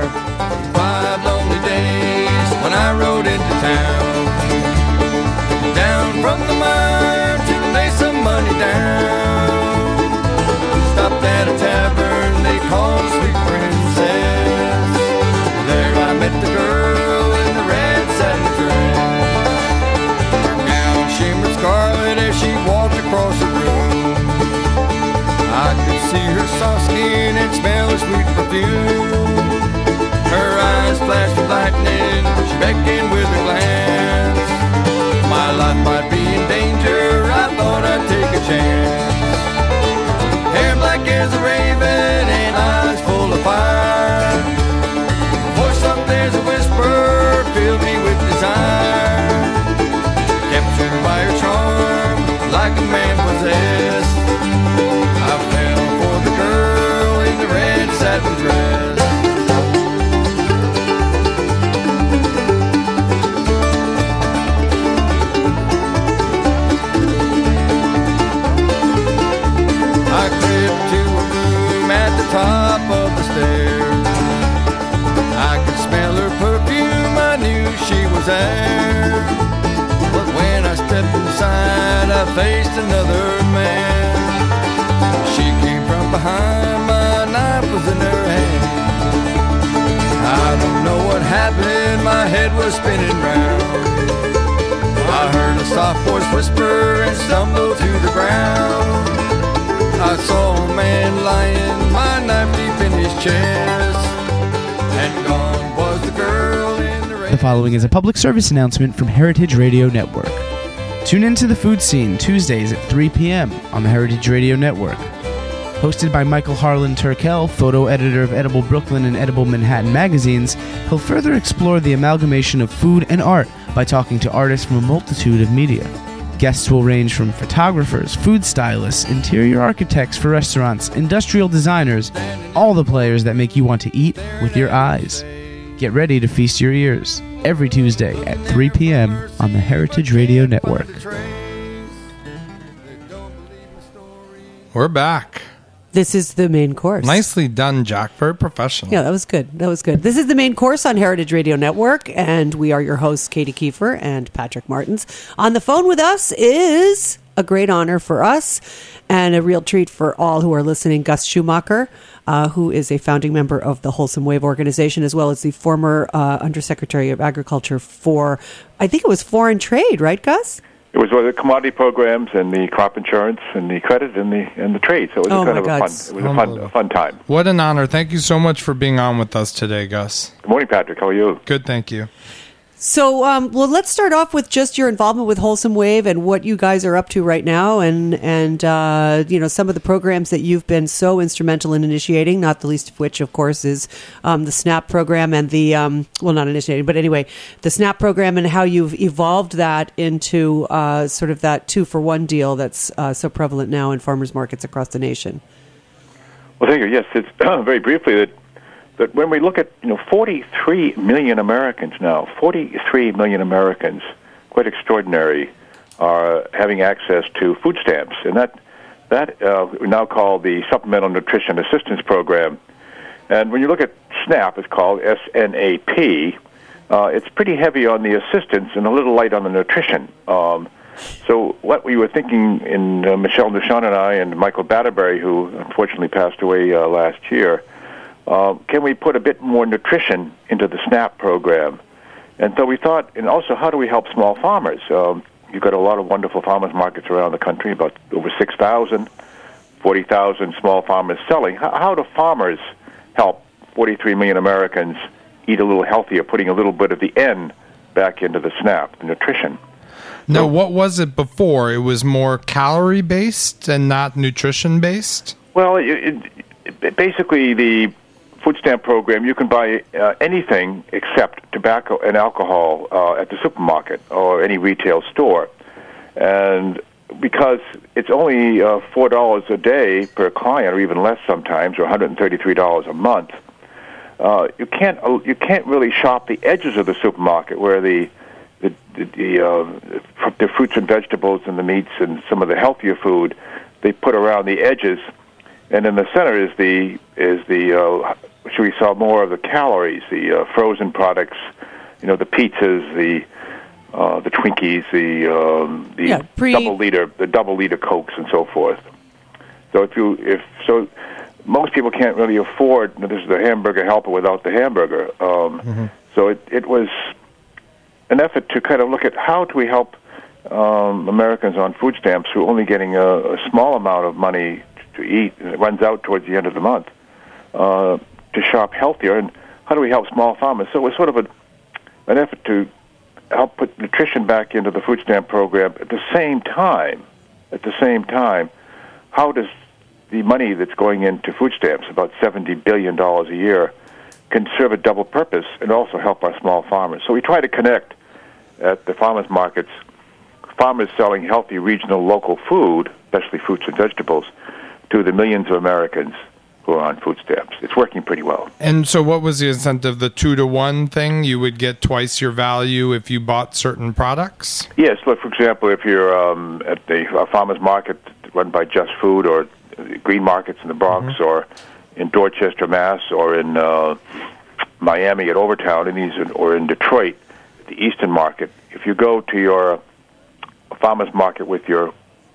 Five lonely days when I rode into town, down from the mine to lay some money down. soft skin and smell her sweet perfume. Her eyes flashed with lightning, she beckoned with a glance. My life might be in danger, I thought I'd take a chance. Hair black as a raven and eyes full of fire. Voice up there's a whisper, filled me with desire. Captured by her charm, like a man possessed, I fell for the girl in the red satin dress. I crept to a room at the top of the stairs. I could smell her perfume, I knew she was there. But when I stepped inside, I faced another man. She came from behind, my knife was in her hand. I don't know what happened, my head was spinning round. I heard a soft voice whisper and stumbled to the ground. I saw a man lying, my knife deep in his chest, and gone was the girl in the red. The following is a public service announcement from Heritage Radio Network. Tune into The Food Scene Tuesdays at three p.m. on the Heritage Radio Network. Hosted by Michael Harlan Turkel, photo editor of Edible Brooklyn and Edible Manhattan magazines, he'll further explore the amalgamation of food and art by talking to artists from a multitude of media. Guests will range from photographers, food stylists, interior architects for restaurants, industrial designers, all the players that make you want to eat with your eyes. Get ready to feast your ears every Tuesday at three p.m. on the Heritage Radio Network. We're back. This is the main course. Nicely done, Jack. Very professional. Yeah, that was good. That was good. This is the main course on Heritage Radio Network, and we are your hosts, Katie Kiefer and Patrick Martins. On the phone with us is a great honor for us and a real treat for all who are listening, Gus Schumacher, uh, who is a founding member of the Wholesome Wave organization, as well as the former uh, Undersecretary of Agriculture for, I think it was foreign trade, right, Gus? It was the commodity programs and the crop insurance and the credit and the and the trade. So it was Oh, kind my of God. a fun. It was a fun, a fun time. What an honor. Thank you so much for being on with us today, Gus. Good morning, Patrick. How are you? Good, thank you. So, um, well, let's start off with just your involvement with Wholesome Wave and what you guys are up to right now, and and uh, you know, some of the programs that you've been so instrumental in initiating. Not the least of which, of course, is um, the SNAP program and the um, well, not initiating, but anyway, the SNAP program and how you've evolved that into uh, sort of that two for one deal that's uh, so prevalent now in farmers markets across the nation. Well, thank you. Yes, it's very briefly that that when we look at you know forty-three million Americans now, forty-three million Americans, quite extraordinary, are having access to food stamps, and that that uh, we now call the Supplemental Nutrition Assistance Program. And when you look at SNAP, it's called S N A P. Uh, it's pretty heavy on the assistance and a little light on the nutrition. Um, so what we were thinking in uh, Michelle Duchamp and I and Michael Batterberry, who unfortunately passed away uh, last year, uh, can we put a bit more nutrition into the SNAP program? And so we thought, and also how do we help small farmers? Um, you've got a lot of wonderful farmers markets around the country, about over six thousand, forty thousand small farmers selling. How, how do farmers help forty-three million Americans eat a little healthier, putting a little bit of the N back into the SNAP, the nutrition? No, So- what was it before? It was more calorie-based and not nutrition-based? Well, it, it, it, basically the food stamp program, you can buy uh, anything except tobacco and alcohol uh, at the supermarket or any retail store. And because it's only uh, four dollars a day per client, or even less sometimes, or one hundred thirty-three dollars a month, uh, you can't uh, you can't really shop the edges of the supermarket where the the the, the, uh, the fruits and vegetables and the meats and some of the healthier food they put around the edges, and in the center is the is the uh, should we saw more of the calories, the uh, frozen products, you know, the pizzas, the uh, the Twinkies, the um, the Yeah, pre- double liter the double liter Cokes and so forth. So if you if so. Most people can't really afford, this is the hamburger helper without the hamburger. Um, mm-hmm. So it, it was an effort to kind of look at how do we help um, Americans on food stamps who are only getting a, a small amount of money to eat, and it runs out towards the end of the month, uh, to shop healthier. And how do we help small farmers? So it was sort of a, an effort to help put nutrition back into the food stamp program. At the same time, at the same time, how does the money that's going into food stamps, about seventy billion dollars a year, can serve a double purpose and also help our small farmers? So we try to connect at the farmers markets, farmers selling healthy regional local food, especially fruits and vegetables, to the millions of Americans who are on food stamps. It's working pretty well. And so what was the incentive, the two to one thing? You would get twice your value if you bought certain products? Yes, look, for example, if you're um, at the uh, farmers market run by Just Food, or green markets in the Bronx, mm-hmm. or in Dorchester, Mass, or in uh, Miami at Overtown, and these, or in Detroit, the Eastern Market. If you go to your farmers market with your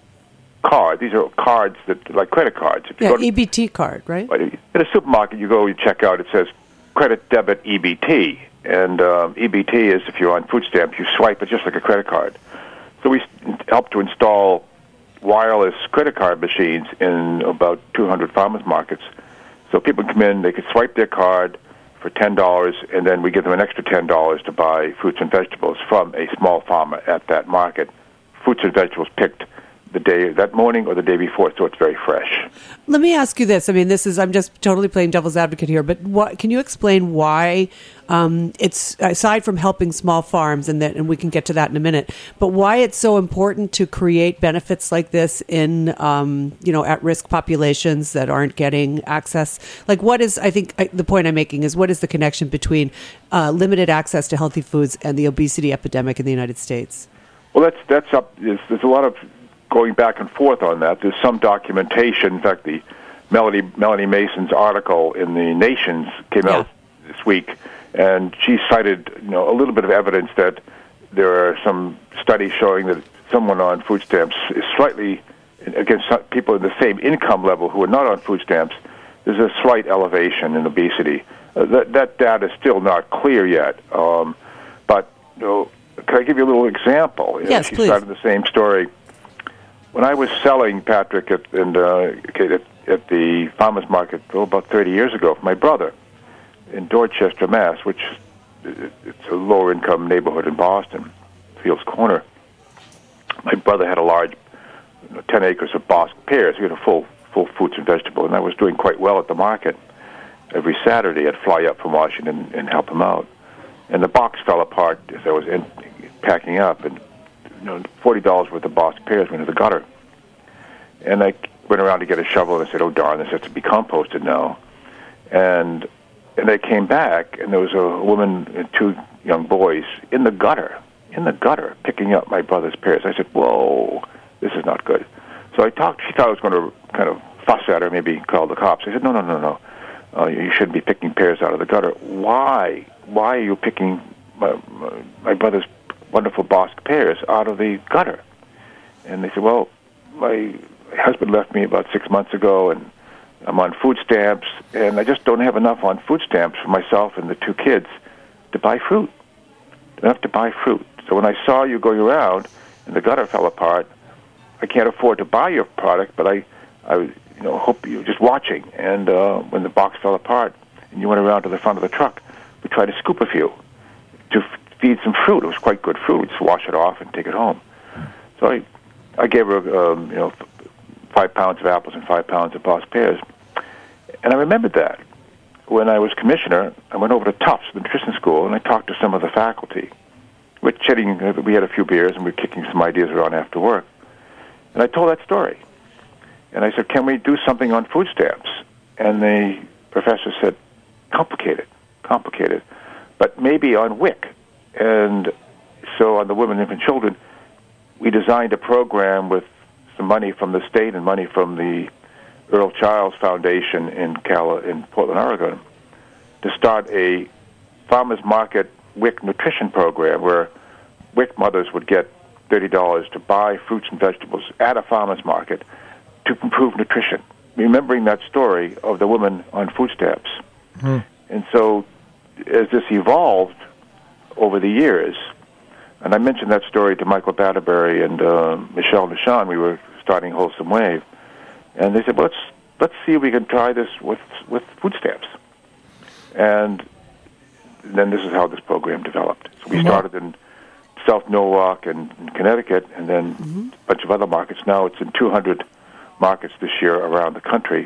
card, these are cards that like credit cards. If you yeah, go to, E B T card, right? In a supermarket, you go, you check out, it says credit, debit, E B T. And um, E B T is, if you're on food stamps, you swipe it just like a credit card. So we help to install wireless credit card machines in about two hundred farmers markets. So people come in, they could swipe their card for ten dollars, and then we give them an extra ten dollars to buy fruits and vegetables from a small farmer at that market. Fruits and vegetables picked the day, that morning or the day before, so it's very fresh. Let me ask you this. I mean, this is, I'm just totally playing devil's advocate here, but what, can you explain why um, it's, aside from helping small farms, and that, and we can get to that in a minute, but why it's so important to create benefits like this in, um, you know, at-risk populations that aren't getting access? Like, what is, I think I, the point I'm making is, what is the connection between uh, limited access to healthy foods and the obesity epidemic in the United States? Well, that's, that's up, there's, there's a lot of going back and forth on that. There's some documentation. In fact, the Melody Melanie Mason's article in the Nations came yeah. out this week, and she cited, you know, a little bit of evidence that there are some studies showing that someone on food stamps is slightly, against people in the same income level who are not on food stamps, there's a slight elevation in obesity. Uh, that, that data is still not clear yet. Um, but, you know, can I give you a little example? You know, yes, she please. started the same story. When I was selling, Patrick, at, and, uh, at, at the farmers market oh, about thirty years ago for my brother in Dorchester, Mass., which it's a lower-income neighborhood in Boston, Fields Corner, my brother had a large, you know, ten acres of Bosc pears. We had a full, full fruits and vegetables, and I was doing quite well at the market. Every Saturday, I'd fly up from Washington and help him out. And the box fell apart as I was in, packing up, and you know, forty dollars worth of Bosc pears went into the gutter. And I went around to get a shovel, and I said, oh, darn, this has to be composted now. And and I came back, and there was a woman and two young boys in the gutter, in the gutter, picking up my brother's pears. I said, whoa, this is not good. So I talked, she thought I was going to kind of fuss at her, maybe call the cops. I said, no, no, no, no. Uh, you shouldn't be picking pears out of the gutter. Why? Why are you picking my, my, my brother's wonderful Bosc pears out of the gutter? And they said, well, my husband left me about six months ago, and I'm on food stamps, and I just don't have enough on food stamps for myself and the two kids to buy fruit. Enough to buy fruit. So when I saw you going around and the gutter fell apart, I can't afford to buy your product, but I, I you know, hope you were just watching. And uh, when the box fell apart and you went around to the front of the truck, we tried to scoop a few to f- feed some fruit. It was quite good fruit. Just wash it off and take it home. So I, I gave her, um, you know, five pounds of apples and five pounds of Bosc pears. And I remembered that. When I was commissioner, I went over to Tufts, the nutrition school, and I talked to some of the faculty. We're chatting, we had a few beers, and we were kicking some ideas around after work. And I told that story. And I said, can we do something on food stamps? And the professor said, complicated, complicated, but maybe on W I C. And so on the Women, Infant, Children, we designed a program with some money from the state and money from the Earl Childs Foundation in Cali- in Portland, Oregon, to start a farmers market W I C nutrition program where W I C mothers would get thirty dollars to buy fruits and vegetables at a farmer's market to improve nutrition, remembering that story of the woman on food stamps. Mm. And so as this evolved over the years, and I mentioned that story to Michael Batterberry and uh, Michelle Nishan, we were starting Wholesome Wave, And they said, well, let's let's see if we can try this with with food stamps. And then this is how this program developed. So we started in South Norwalk and in Connecticut, and then mm-hmm. a bunch of other markets. Now it's in two hundred markets this year around the country,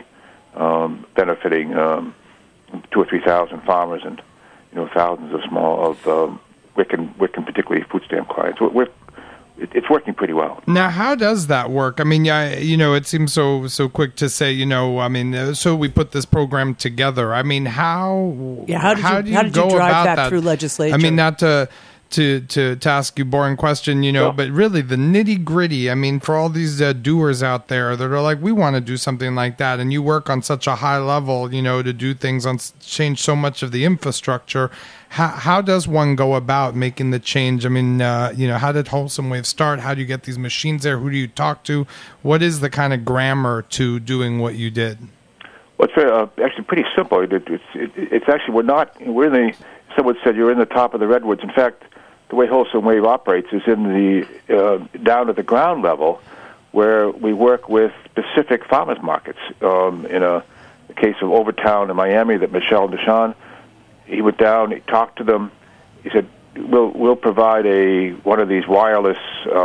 um, benefiting um, two or three thousand farmers and you know thousands of small of um, W I C and W I C and particularly food stamp clients. We're, we're It, it's working pretty well. Now, how does that work? I mean, yeah, you know, it seems so so quick to say, you know, I mean, uh, so we put this program together. I mean, how yeah, how, did how you, do you how did go you drive about that, that through legislature? I mean, not to to to, to ask you a boring question, you know, yeah. but really the nitty gritty. I mean, for all these uh, doers out there that are like, we want to do something like that, and you work on such a high level, you know, to do things on change so much of the infrastructure. How, how does one go about making the change? I mean, uh, you know, how did Wholesome Wave start? How do you get these machines there? Who do you talk to? What is the kind of grammar to doing what you did? Well, it's very, uh, actually pretty simple. It, it's, it, it's actually, we're not, we're in the, someone said you're in the top of the redwoods. In fact, the way Wholesome Wave operates is in the, uh, down at the ground level where we work with specific farmers markets. Um, in a, a case of Overtown in Miami that Michel Deshawn, he went down, he talked to them. He said, "We'll we'll provide a one of these wireless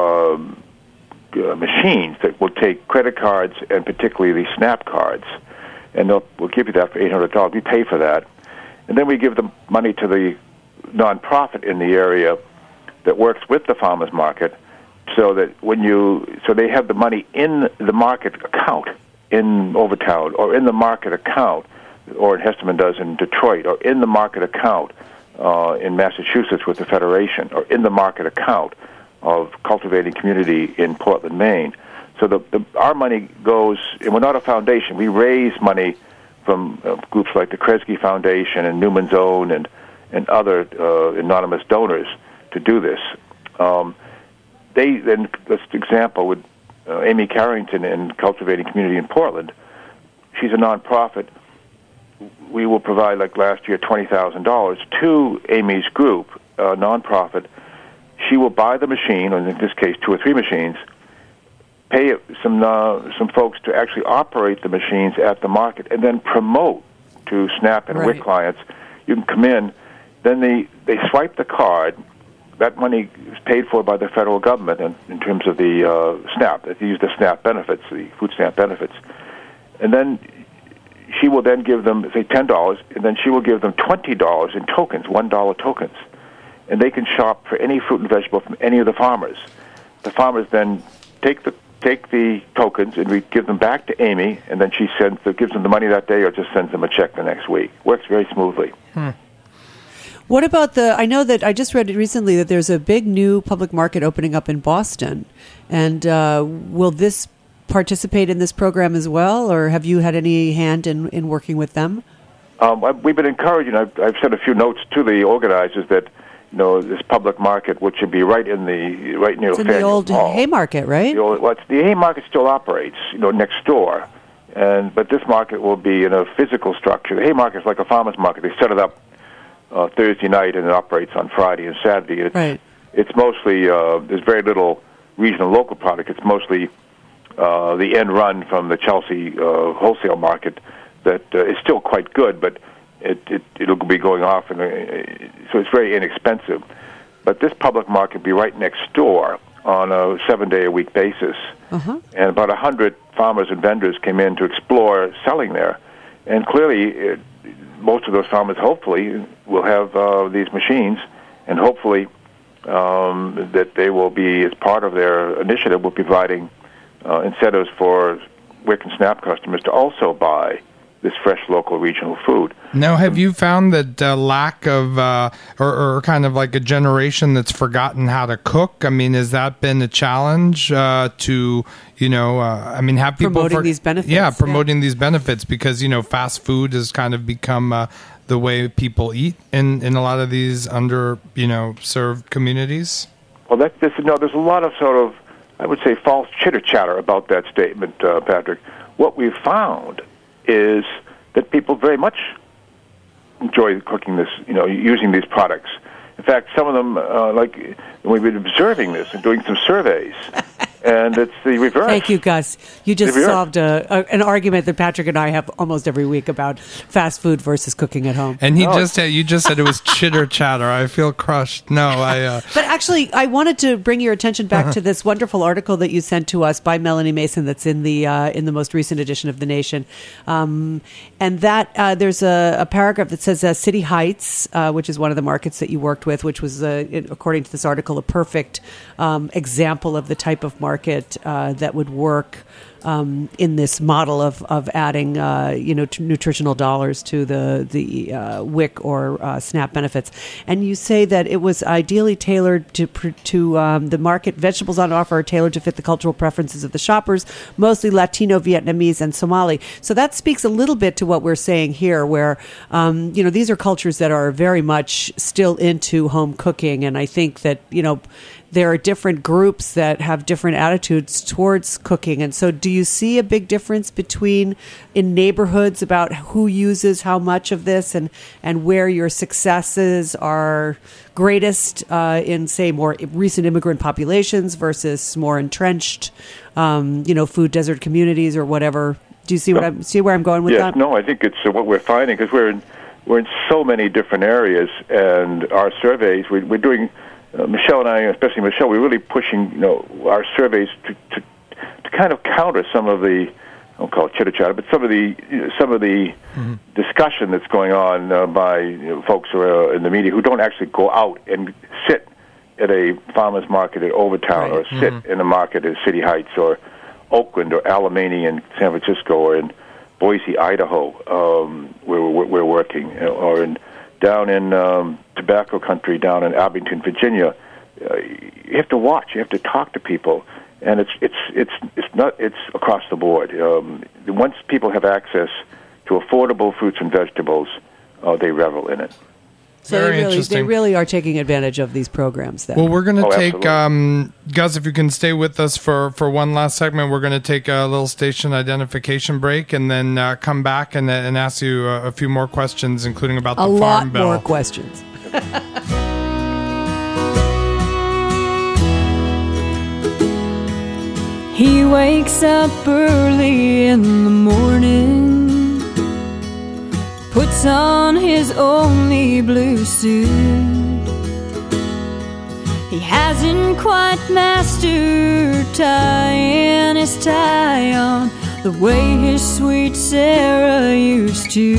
um, uh, machines that will take credit cards and particularly the SNAP cards, and they'll, we'll give you that for eight hundred dollars. We pay for that, and then we give the money to the nonprofit in the area that works with the farmers market, so that when you so they have the money in the market account in Overtown or in the market account." Or Hesterman does in Detroit, or in the market account uh, in Massachusetts with the Federation, or in the market account of Cultivating Community in Portland, Maine. So the, the, our money goes, and we're not a foundation. We raise money from uh, groups like the Kresge Foundation and Newman's Own and, and other uh, anonymous donors to do this. Um, they then, this example with uh, Amy Carrington in Cultivating Community in Portland, she's a nonprofit. We will provide, like last year, twenty thousand dollars to Amy's group, a nonprofit. She will buy the machine, or in this case, two or three machines, pay some uh, some folks to actually operate the machines at the market, and then promote to SNAP and right. W I C clients. You can come in, then they, they swipe the card. That money is paid for by the federal government in, in terms of the uh, SNAP. They use the SNAP benefits, the food stamp benefits. And then she will then give them, say, ten dollars, and then she will give them twenty dollars in tokens, one dollar tokens. And they can shop for any fruit and vegetable from any of the farmers. The farmers then take the take the tokens and we give them back to Amy, and then she sends the, gives them the money that day or just sends them a check the next week. Works very smoothly. Hmm. What about the, I know that I just read recently that there's a big new public market opening up in Boston. And uh, will this participate in this program as well, or have you had any hand in, in working with them? Um, we've been encouraging, I've, I've sent a few notes to the organizers that, you know, this public market, which should be right in the, right near It's in the old Hall. Haymarket, right? The, old, well, it's, the Haymarket still operates, you know, next door. And, but this market will be in a physical structure. The Haymarket is like a farmer's market. They set it up uh, Thursday night and it operates on Friday and Saturday. It's, right. It's mostly, uh, there's very little regional local product. It's mostly uh, the end run from the Chelsea uh, wholesale market that uh, is still quite good, but it, it, it'll be going off, and uh, so it's very inexpensive. But this public market will be right next door on a seven-day-a-week basis. Uh-huh. And about one hundred farmers and vendors came in to explore selling there. And clearly, it, most of those farmers, hopefully, will have uh, these machines, and hopefully um, that they will be, as part of their initiative, will be providing uh, incentives for W I C and SNAP customers to also buy this fresh, local, regional food. Now, have you found that uh, lack of, uh, or, or kind of like a generation that's forgotten how to cook? I mean, has that been a challenge uh, to, you know, uh, I mean, have people... Promoting for, these benefits. Yeah, promoting yeah. these benefits because, you know, fast food has kind of become uh, the way people eat in, in a lot of these under, you know, served communities? Well, that's, this, no, there's a lot of sort of, I would say, false chitter-chatter about that statement, uh, Patrick. What we've found is that people very much enjoy cooking this, you know, using these products. In fact, some of them, uh, like, we've been observing this and doing some surveys, And it's the reverse. Thank you, Gus. You just Reverse. solved a, a, an argument that Patrick and I have almost every week about fast food versus cooking at home. And he No. just said, you just said it was chitter chatter. I feel crushed. No, I. Uh, But actually, I wanted to bring your attention back to this wonderful article that you sent to us by Melanie Mason. That's in the uh, in the most recent edition of The Nation, um, and that uh, there's a, a paragraph that says uh, City Heights, uh, which is one of the markets that you worked with, which was, uh, it- according to this article, a perfect um, example of the type of market uh, that would work. Um, in this model of of adding, uh, you know, t- nutritional dollars to the the uh, W I C or uh, SNAP benefits, and you say that it was ideally tailored to pr- to um, the market. Vegetables on offer are tailored to fit the cultural preferences of the shoppers, mostly Latino, Vietnamese, and Somali. So that speaks a little bit to what we're saying here, where um, you know these are cultures that are very much still into home cooking, and I think that you know. There are different groups that have different attitudes towards cooking. And so do you see a big difference between in neighborhoods about who uses how much of this and, and where your successes are greatest uh, in, say, more recent immigrant populations versus more entrenched, um, you know, food desert communities or whatever? Do you see what I'm, see where I'm going with Yes, that? no, I think it's uh, what we're finding because we're in, we're in so many different areas, and our surveys, we, we're doing, uh, Michelle and I, especially Michelle, we're really pushing, you know, our surveys to, to, to kind of counter some of the, I don't call it chitter chatter, but some of the you know, some of the mm-hmm. discussion that's going on uh, by you know, folks who are in the media who don't actually go out and sit at a farmer's market at Overtown, right. or sit mm-hmm. in a market at City Heights or Oakland or Alamany in San Francisco or in Boise, Idaho, um, where we're, we're working, you know, or in down in um, tobacco country, down in Abington, Virginia. Uh, you have to watch. You have to talk to people, and it's it's it's it's not it's across the board. Um, once people have access to affordable fruits and vegetables, uh, they revel in it. So Very they really, interesting. they really are taking advantage of these programs then. Well, we're going to Oh, take, absolutely. um, Gus, if you can stay with us for, for one last segment, we're going to take a little station identification break and then uh, come back and, and ask you a, a few more questions, including about the a Farm lot Bill. more questions. He wakes up early in the morning, puts on his only blue suit. He hasn't quite mastered tying his tie on the way his sweet Sarah used to.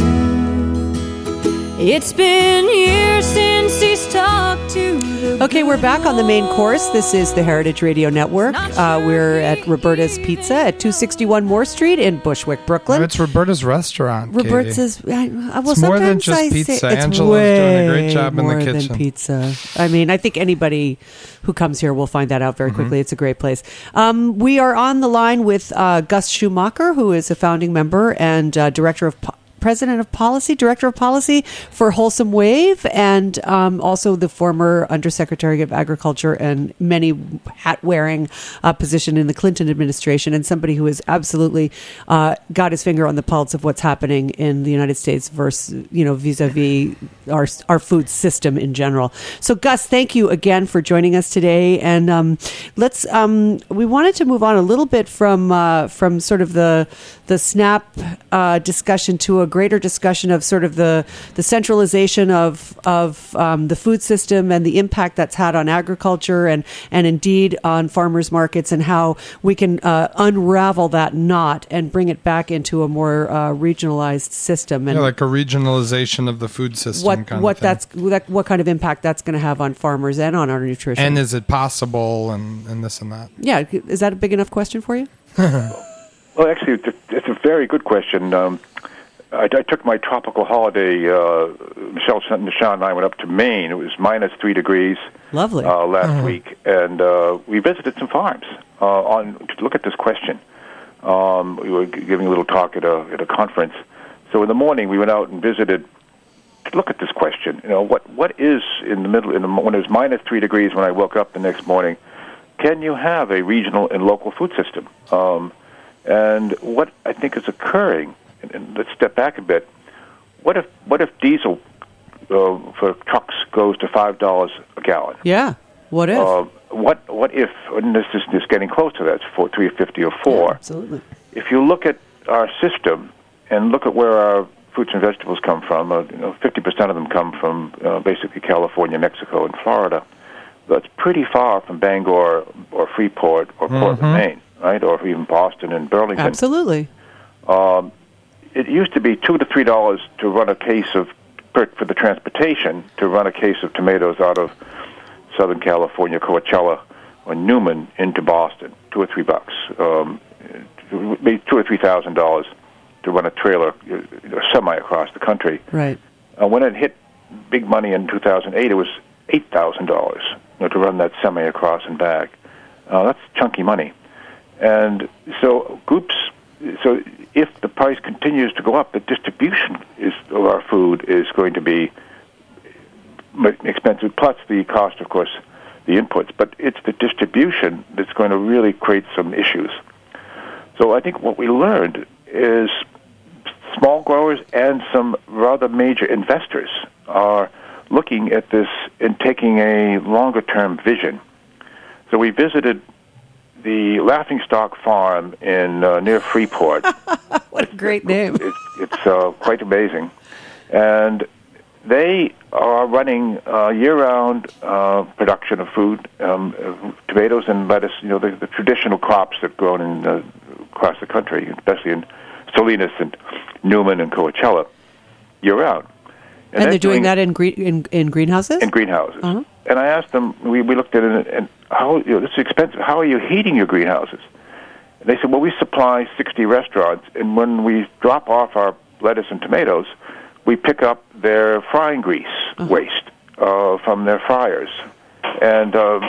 It's been years since he's talked to the Okay, we're back on the main course. This is the Heritage Radio Network. Uh, we're at Roberta's Pizza at two sixty-one Moore Street in Bushwick, Brooklyn. It's Roberta's restaurant, Katie. Roberta's. I, well, It's more than sometimes just I pizza. Say it's Angela's way doing a great job in the more kitchen. than pizza. I mean, I think anybody who comes here will find that out very quickly. Mm-hmm. It's a great place. Um, we are on the line with uh, Gus Schumacher, who is a founding member and uh, director of. Po- President of Policy, Director of Policy for Wholesome Wave, and um, also the former Undersecretary of Agriculture and many hat-wearing uh, position in the Clinton administration, and somebody who has absolutely uh, got his finger on the pulse of what's happening in the United States versus, you know, vis-a-vis our our food system in general. So, Gus, thank you again for joining us today, and um, let's. Um, we wanted to move on a little bit from uh, from sort of the the SNAP uh, discussion to a greater discussion of sort of the, the centralization of of um, the food system and the impact that's had on agriculture and, and indeed on farmers markets, and how we can uh, unravel that knot and bring it back into a more uh, regionalized system. And Yeah, like a regionalization of the food system. what kind what of thing. that's that, what kind of impact that's going to have on farmers and on our nutrition. And is it possible, and, and this and that? yeah, is that a big enough question for you? Well, actually, it's a, it's a very good question. Um, I, I took my tropical holiday. Uh, Michelle, Michelle and I went up to Maine. It was minus three degrees Lovely. uh, last week, and uh, we visited some farms uh, on to look at this question. Um, we were g- giving a little talk at a at a conference. So in the morning, we went out and visited to look at this question. You know, what what is in the middle in the when it was minus three degrees when I woke up the next morning? Can you have a regional and local food system? Um, and what I think is occurring, and, and let's step back a bit. What if what if diesel uh, for trucks goes to five dollars a gallon? Yeah. What if? Uh, what what if, and this is just getting close to that, it's four, three fifty or four. Yeah, absolutely. If you look at our system and look at where our fruits and vegetables come from, uh, you know, fifty percent of them come from uh, basically California, Mexico, and Florida. That's pretty far from Bangor or Freeport or Portland, Mhm. Maine, right? Or even Boston and Burlington. Absolutely. Um, it used to be two to three dollars to run a case of for, for the transportation to run a case of tomatoes out of Southern California, Coachella, or Newman into Boston. Two or three bucks, um, maybe two or three thousand dollars to run a trailer, you know, semi across the country. Right. Uh, when it hit big money in two thousand eight, it was eight thousand dollars you know, to run that semi across and back. Uh, that's chunky money. And so groups, so if the price continues to go up, the distribution is, of our food is going to be expensive, plus the cost, of course, the inputs. But it's the distribution that's going to really create some issues. So I think what we learned is small growers and some rather major investors are looking at this and taking a longer-term vision. So we visited the Laughingstock Farm in uh, near Freeport. What a great name. It's, it's uh, quite amazing. And they are running uh, year-round uh, production of food, um, uh, tomatoes and lettuce, you know, the, the traditional crops that are grown in, uh, across the country, especially in Salinas and Newman and Coachella, year-round. And, and they're doing, doing that in, green, in in greenhouses? In greenhouses. Uh-huh. And I asked them, we, we looked at it, and how, you know, this is expensive. How are you heating your greenhouses? And they said, well, we supply sixty restaurants, and when we drop off our lettuce and tomatoes, we pick up their frying grease uh-huh. waste uh, from their fryers. And um,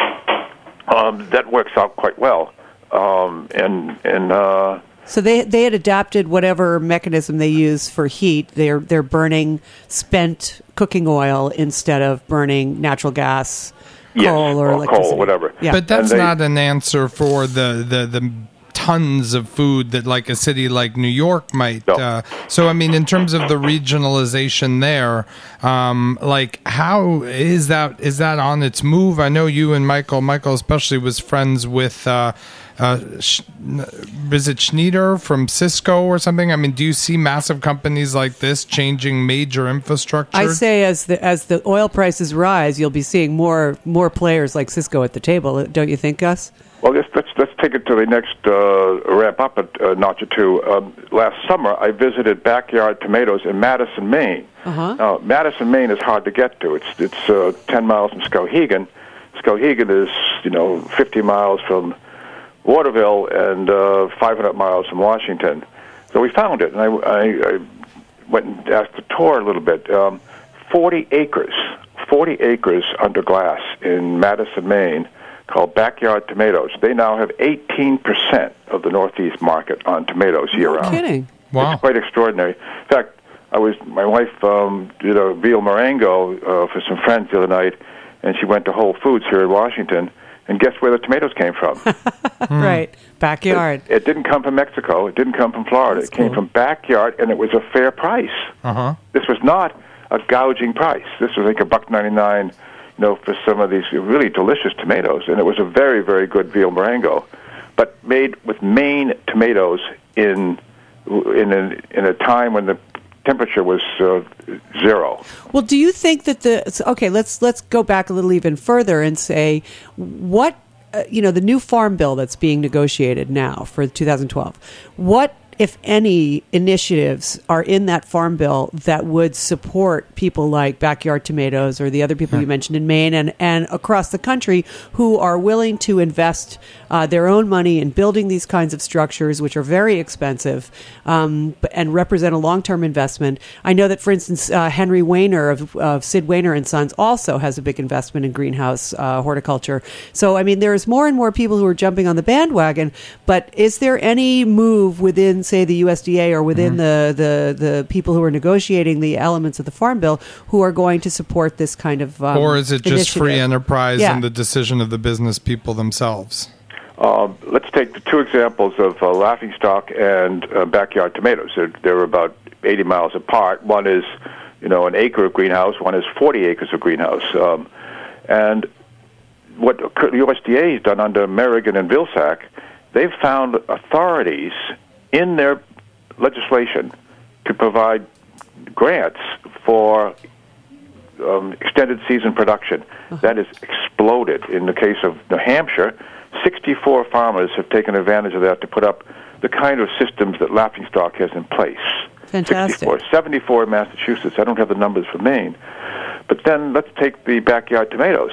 um, that works out quite well. Um, and and uh, So they they had adapted whatever mechanism they use for heat. They're they're burning spent cooking oil instead of burning natural gas, yes, coal, or, or electricity. coal, whatever. Yeah. But that's they, not an answer for the, the, the tons of food that like a city like New York might. No. Uh, so, I mean, in terms of the regionalization there, um, like how is that is that on its move? I know you and Michael, Michael especially was friends with, uh, uh, Sch- is it Schneider from Cisco or something? I mean, do you see massive companies like this changing major infrastructure? I say as the as the oil prices rise, you'll be seeing more more players like Cisco at the table. Don't you think, Gus? Well, let's let's, let's take it to the next uh, ramp up a uh, notch or two. Um, last summer, I visited Backyard Tomatoes in Madison, Maine. Uh-huh. Now, Madison, Maine is hard to get to. It's it's uh, ten miles from Skowhegan. Skowhegan is you know fifty miles from Waterville and uh, five hundred miles from Washington. So we found it, and I, I, I went and asked the tour a little bit. Um, forty acres, forty acres under glass in Madison, Maine, called Backyard Tomatoes. They now have eighteen percent of the Northeast market on tomatoes year-round. No kidding. Wow. It's quite extraordinary. In fact, I was my wife um, did a veal Marengo uh, for some friends the other night, and she went to Whole Foods here in Washington, and guess where the tomatoes came from? Right. Backyard. It, it didn't come from Mexico. It didn't come from Florida. That's it came cool. from Backyard, and it was a fair price. Uh-huh. This was not a gouging price. This was like a buck ninety-nine, you know, for some of these really delicious tomatoes, and it was a very, very good veal Marengo, but made with Maine tomatoes in in a, in a time when the temperature was uh, zero. Well, do you think that the okay? Let's let's go back a little even further and say what uh, you know the new farm bill that's being negotiated now for two thousand twelve. What, if any, initiatives are in that farm bill that would support people like Backyard Tomatoes or the other people you mentioned in Maine and, and across the country who are willing to invest uh, their own money in building these kinds of structures, which are very expensive um, and represent a long-term investment? I know that, for instance, uh, Henry Weiner of, of Sid Weiner and Sons also has a big investment in greenhouse uh, horticulture. So, I mean, there's more and more people who are jumping on the bandwagon, but is there any move within, say, the U S D A or within mm-hmm. the, the, the people who are negotiating the elements of the Farm Bill who are going to support this kind of um, or is it just initiative? free enterprise Yeah. and the decision of the business people themselves? Uh, let's take the two examples of uh, Laughingstock and uh, Backyard Tomatoes. They're, they're about eighty miles apart. One is, you know, an acre of greenhouse. One is forty acres of greenhouse. Um, and what the U S D A has done under Merrigan and Vilsack, they've found authorities in their legislation to provide grants for um, extended season production. Uh-huh. That has exploded. In the case of New Hampshire, sixty-four farmers have taken advantage of that to put up the kind of systems that Laughingstock has in place. Fantastic. sixty-four, seventy-four in Massachusetts. I don't have the numbers for Maine. But then let's take the backyard tomatoes.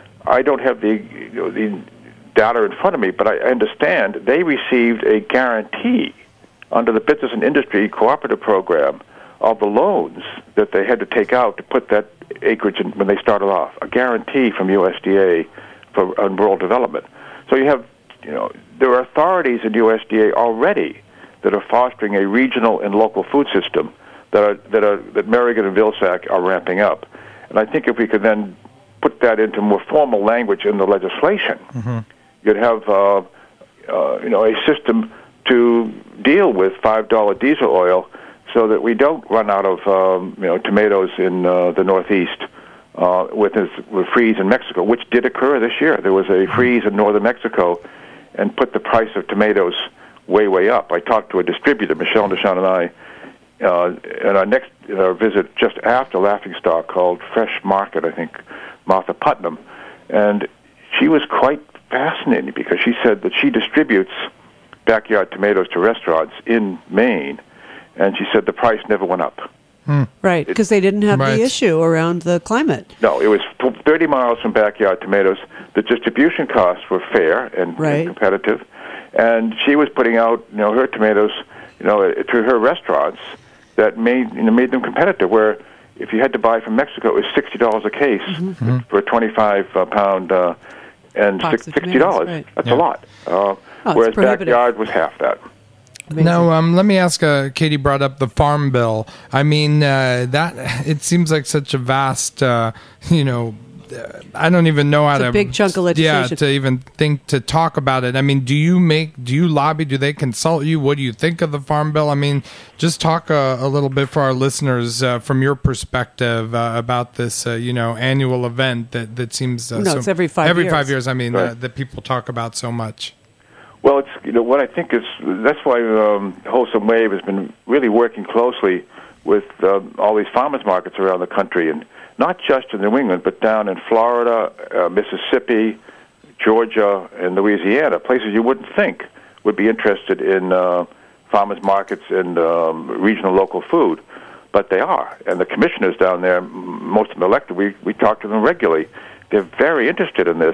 I don't have the, you know, the data in front of me, but I understand they received a guarantee under the Business and Industry Cooperative Program of the loans that they had to take out to put that acreage in when they started off. A guarantee from U S D A for on rural development. So you have, you know, there are authorities in U S D A already that are fostering a regional and local food system that are that are that Merrigan and Vilsack are ramping up. And I think if we could then put that into more formal language in the legislation, mm-hmm. you'd have uh, uh, you know a system to deal with five dollar diesel oil, so that we don't run out of um, you know tomatoes in uh, the Northeast uh, with this with freeze in Mexico, which did occur this year. There was a freeze in northern Mexico, and put the price of tomatoes way way up. I talked to a distributor, Michelle Deschamps and I, uh, in our next in our visit just after Laughingstock, called Fresh Market, I think, Martha Putnam, and she was quite fascinating because she said that she distributes backyard tomatoes to restaurants in Maine, and she said the price never went up. Hmm. Right, because they didn't have right. the issue around the climate. No, it was thirty miles from backyard tomatoes. The distribution costs were fair and, right. and competitive, and she was putting out, you know, her tomatoes, you know, to her restaurants that made you know made them competitive. Where if you had to buy from Mexico, it was sixty dollars a case mm-hmm. for a twenty-five uh, pound uh, and Box six, sixty dollars. Right. That's yeah. a lot. Uh, oh, whereas backyard was half that. Amazing. Now, um, let me ask. Uh, Katie brought up the farm bill. I mean, uh, that it seems like such a vast, uh, you know. Uh, I don't even know how it's to a big chunk of legislation. Yeah, to even think to talk about it. I mean, do you make? Do you lobby? Do they consult you? What do you think of the farm bill? I mean, just talk a, a little bit for our listeners uh, from your perspective uh, about this, uh, you know, annual event that that seems uh, no, so, it's every five every years. five years. I mean, right. uh, that people talk about so much. Well, it's you know what I think is that's why um, Wholesome Wave has been really working closely with um, all these farmers markets around the country, and not just in New England, but down in Florida, uh, Mississippi, Georgia, and Louisiana, places you wouldn't think would be interested in uh, farmers markets and um, regional local food, but they are. And the commissioners down there, most of them elected, we we talk to them regularly. They're very interested in this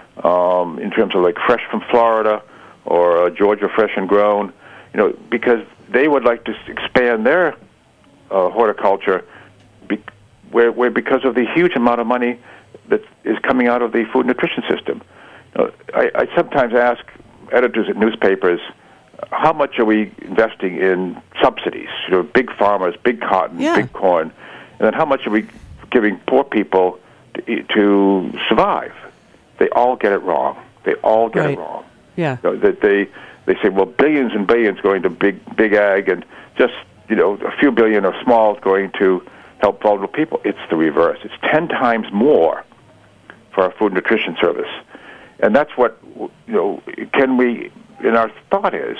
um, in terms of like fresh from Florida or uh, Georgia fresh and grown, you know, because they would like to expand their uh, horticulture, be- where, where because of the huge amount of money that is coming out of the food nutrition system. You know, I, I sometimes ask editors at newspapers, how much are we investing in subsidies? You know, big farmers, big cotton, yeah. big corn, and then how much are we giving poor people to, to survive? They all get it wrong. They all get right. it wrong. Yeah. You know, that they they say, well, billions and billions going to big big ag, and just you know a few billion or small going to help vulnerable people. It's the reverse. It's ten times more for our food nutrition service, and that's what you know. Can we? And our thought is,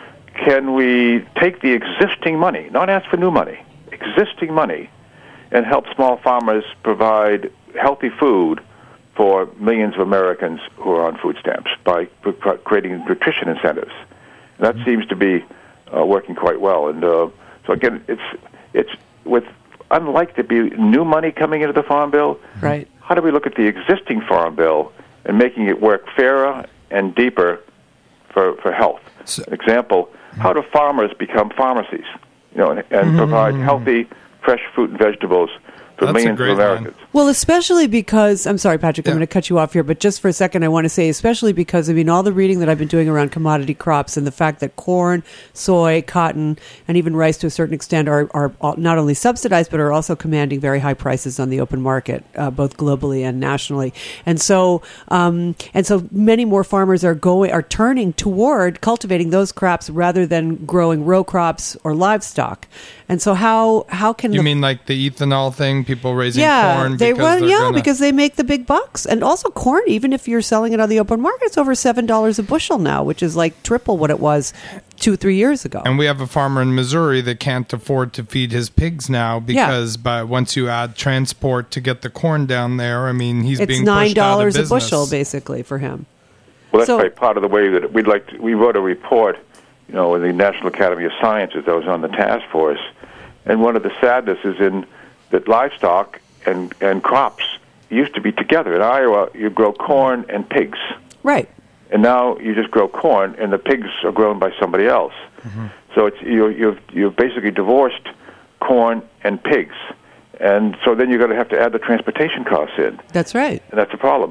can we take the existing money, not ask for new money, existing money, and help small farmers provide healthy food for millions of Americans who are on food stamps by creating nutrition incentives. And that seems to be uh, working quite well. And uh, so again, it's it's with unlike to be new money coming into the farm bill. Right. How do we look at the existing farm bill and making it work fairer and deeper for for health? So, An example: how do farmers become pharmacies? You know, and, and mm-hmm. provide healthy, fresh fruit and vegetables for That's millions a of great Americans. line. Well, especially because, I'm sorry, Patrick, Yeah. I'm going to cut you off here, but just for a second, I want to say, especially because, I mean, all the reading that I've been doing around commodity crops and the fact that corn, soy, cotton, and even rice to a certain extent are, are not only subsidized, but are also commanding very high prices on the open market, uh, both globally and nationally. And so, um, and so many more farmers are going, are turning toward cultivating those crops rather than growing row crops or livestock. And so how, how can you the mean like the ethanol thing? people raising yeah, corn. they because well, they're yeah, gonna, because they make the big bucks, and also corn. Even if you're selling it on the open market, it's over seven dollars a bushel now, which is like triple what it was two, three years ago. And we have a farmer in Missouri that can't afford to feed his pigs now because yeah. by once you add transport to get the corn down there, I mean, he's it's being nine pushed out of dollars a business. bushel basically for him. Well, that's So- right, part of the way that we'd like to, we wrote a report, you know, in the National Academy of Sciences. I was on the task force, and one of the sadnesses in that livestock and and crops used to be together. In Iowa, you grow corn and pigs, Right. and now you just grow corn, and the pigs are grown by somebody else. Mm-hmm. So it's you you've you've basically divorced corn and pigs, and so then you're going to have to add the transportation costs in. That's right. And that's a problem.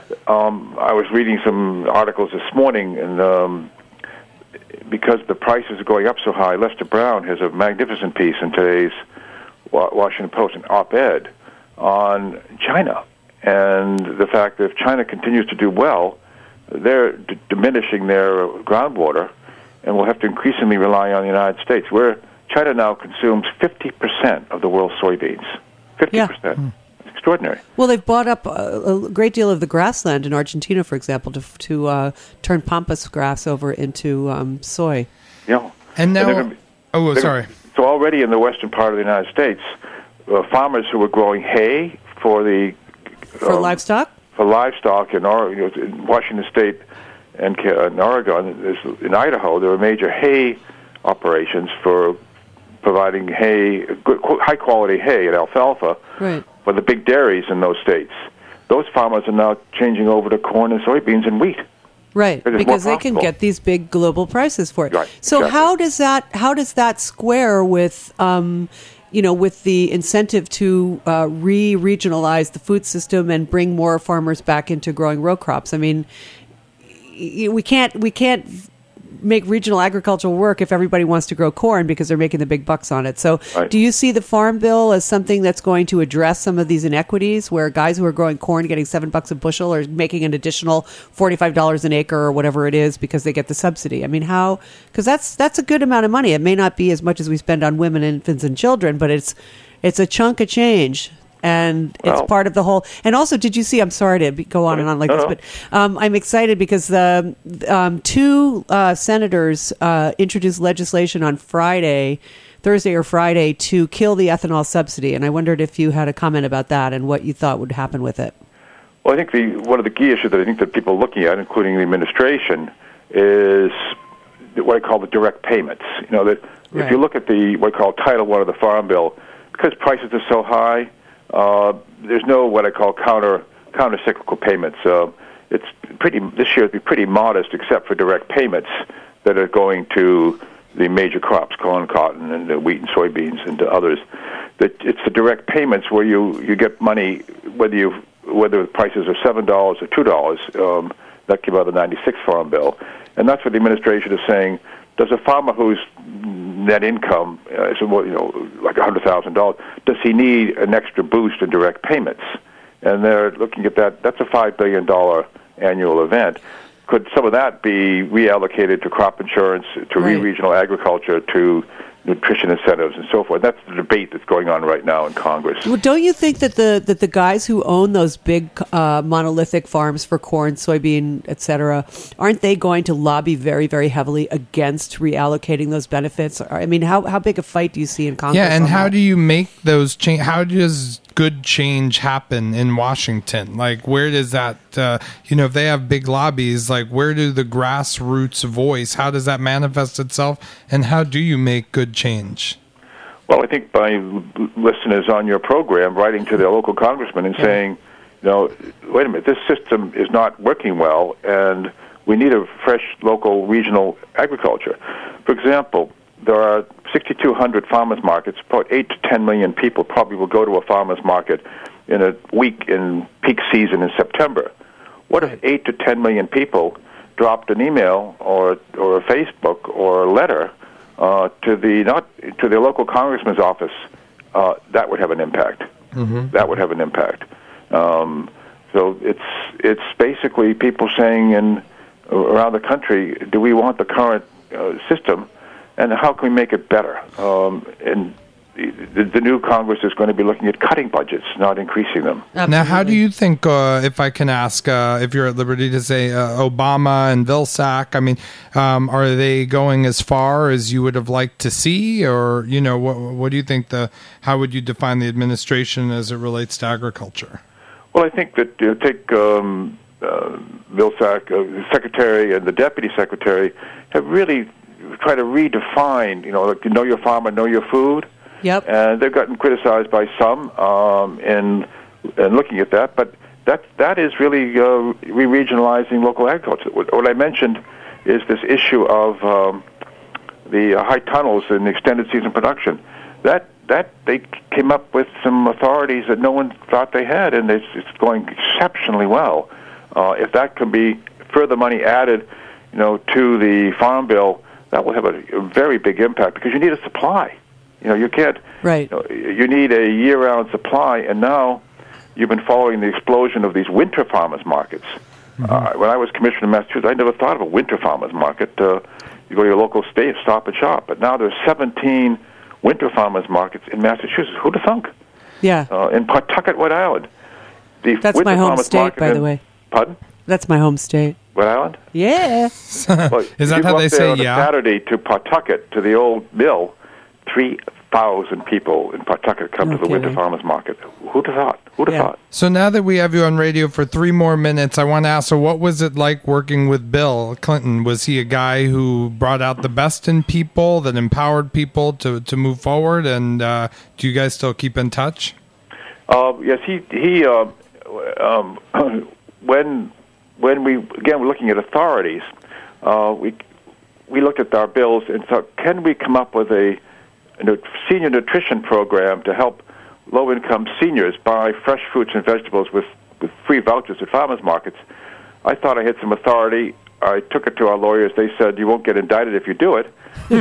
Um, I was reading some articles this morning, and um, because the prices are going up so high, Lester Brown has a magnificent piece in today's Wa- Washington Post, an op-ed on China, and the fact that if China continues to do well, they're d- diminishing their groundwater, and will have to increasingly rely on the United States, where China now consumes fifty percent of the world's soybeans. fifty percent. Yeah. Extraordinary. Well, they've bought up a, a great deal of the grassland in Argentina, for example, to to uh, turn pampas grass over into um, soy. Yeah. And now, they're gonna be- oh, they're- sorry. So already in the western part of the United States, uh, farmers who were growing hay for the For um, livestock? for livestock in, or, you know, in Washington State and Ca- in Oregon, there's- in Idaho, there were major hay operations for providing hay, good, high quality hay and alfalfa Right. for the big dairies in those states. Those farmers are now changing over to corn and soybeans and wheat. Right, It is because more they can profitable. get these big global prices for it. Right, so exactly. how does that how does that square with um, you know with the incentive to uh, re-regionalize the food system and bring more farmers back into growing row crops? I mean, y- we can't we can't make regional agriculture work if everybody wants to grow corn because they're making the big bucks on it. So Right. do you see the Farm Bill as something that's going to address some of these inequities where guys who are growing corn getting seven bucks a bushel are making an additional forty-five dollars an acre or whatever it is because they get the subsidy? I mean, how, because that's, that's a good amount of money. It may not be as much as we spend on women, infants, and children, but it's, it's a chunk of change. And it's Well- part of the whole. And also, did you see? I'm sorry to be, go on and on like No, this, no. but um, I'm excited because the um, two uh, senators uh, introduced legislation on Friday, Thursday or Friday, to kill the ethanol subsidy. And I wondered if you had a comment about that and what you thought would happen with it. Well, I think the one of the key issues that I think that people are looking at, including the administration, is what I call the direct payments. You know, that Right. if you look at the what I call Title One of the Farm Bill, because prices are so high, uh, there's no what I call counter counter cyclical payments. Uh, it's pretty this year. It'll be pretty modest, except for direct payments that are going to the major crops, corn, cotton, and uh, wheat and soybeans, and to others. That it's the direct payments where you, you get money whether you whether the prices are seven dollars or two dollars. Um, that came out of the ninety-six Farm Bill, and that's what the administration is saying. Does a farmer whose net income uh, is, you know, like a hundred thousand dollars, does he need an extra boost in direct payments? And they're looking at that. That's a five billion dollar annual event. Could some of that be reallocated to crop insurance, to Right. regional agriculture, to nutrition incentives, and so forth? That's the debate that's going on right now in Congress. Well, don't you think that the that the guys who own those big uh, monolithic farms for corn, soybean, et cetera, aren't they going to lobby very, very heavily against reallocating those benefits? I mean, how how big a fight do you see in Congress? Yeah, and on how that? do you make those change? How does good change happen in Washington? Like, where does that, uh, you know, if they have big lobbies, like, where do the grassroots voice, how does that manifest itself? And how do you make good change? Well, I think by l- listeners on your program writing to their local congressman and saying, you know, wait a minute, this system is not working well, and we need a fresh local regional agriculture. For example, there are six thousand two hundred farmers markets. About eight to ten million people probably will go to a farmers market in a week in peak season in September. What if eight to ten million people dropped an email or or a Facebook or a letter uh, to the not to their local congressman's office? Uh, that would have an impact. Mm-hmm. That would have an impact. Um, so it's it's basically people saying in around the country, do we want the current uh, system, and how can we make it better? Um, and the, the new Congress is going to be looking at cutting budgets, not increasing them. Now, how do you think, uh, if I can ask, uh, if you're at liberty to say, uh, Obama and Vilsack, I mean, um, are they going as far as you would have liked to see? Or, you know, what, what do you think the, how would you define the administration as it relates to agriculture? Well, I think that, you know, take um, uh, Vilsack, uh, the secretary and the deputy secretary have really tried to redefine, you know, like, know your farmer, know your food. Yep. And they've gotten criticized by some um, in, in looking at that, but that that is really uh, re-regionalizing local agriculture. What, what I mentioned is this issue of um, the uh, high tunnels and extended season production. That that they came up with some authorities that no one thought they had, and it's, it's going exceptionally well. Uh, if that can be further money added, you know, to the Farm Bill, that will have a, a very big impact because you need a supply. You know, you can't. Right. You know, you need a year-round supply, and now you've been following the explosion of these winter farmers markets. Mm-hmm. Uh, when I was commissioner in Massachusetts, I never thought of a winter farmers market. Uh, you go to your local state, stop and shop. But now there's seventeen winter farmers markets in Massachusetts. Who'd have thunk? Yeah. Uh, in Pawtucket, Rhode Island. The That's winter my home farmers state, market by in, the way. Pardon? That's my home state. Rhode Island? Yeah. Well, Is that you how go they up there say on a yeah? Saturday to Pawtucket, to the old mill, three thousand people in Pawtucket come No to the winter kidding. farmers market. Who'd have thought? Who'd have Yeah. thought? So now that we have you on radio for three more minutes, I want to ask, so what was it like working with Bill Clinton? Was he a guy who brought out the best in people, that empowered people to, to move forward? And uh, do you guys still keep in touch? Uh, yes, he he. Uh, um, when when we again we're looking at authorities, uh, we we looked at our bills and thought, can we come up with a, a senior nutrition program to help low-income seniors buy fresh fruits and vegetables with, with free vouchers at farmers markets? I thought I had some authority. I took it to our lawyers. They said, you won't get indicted if you do it.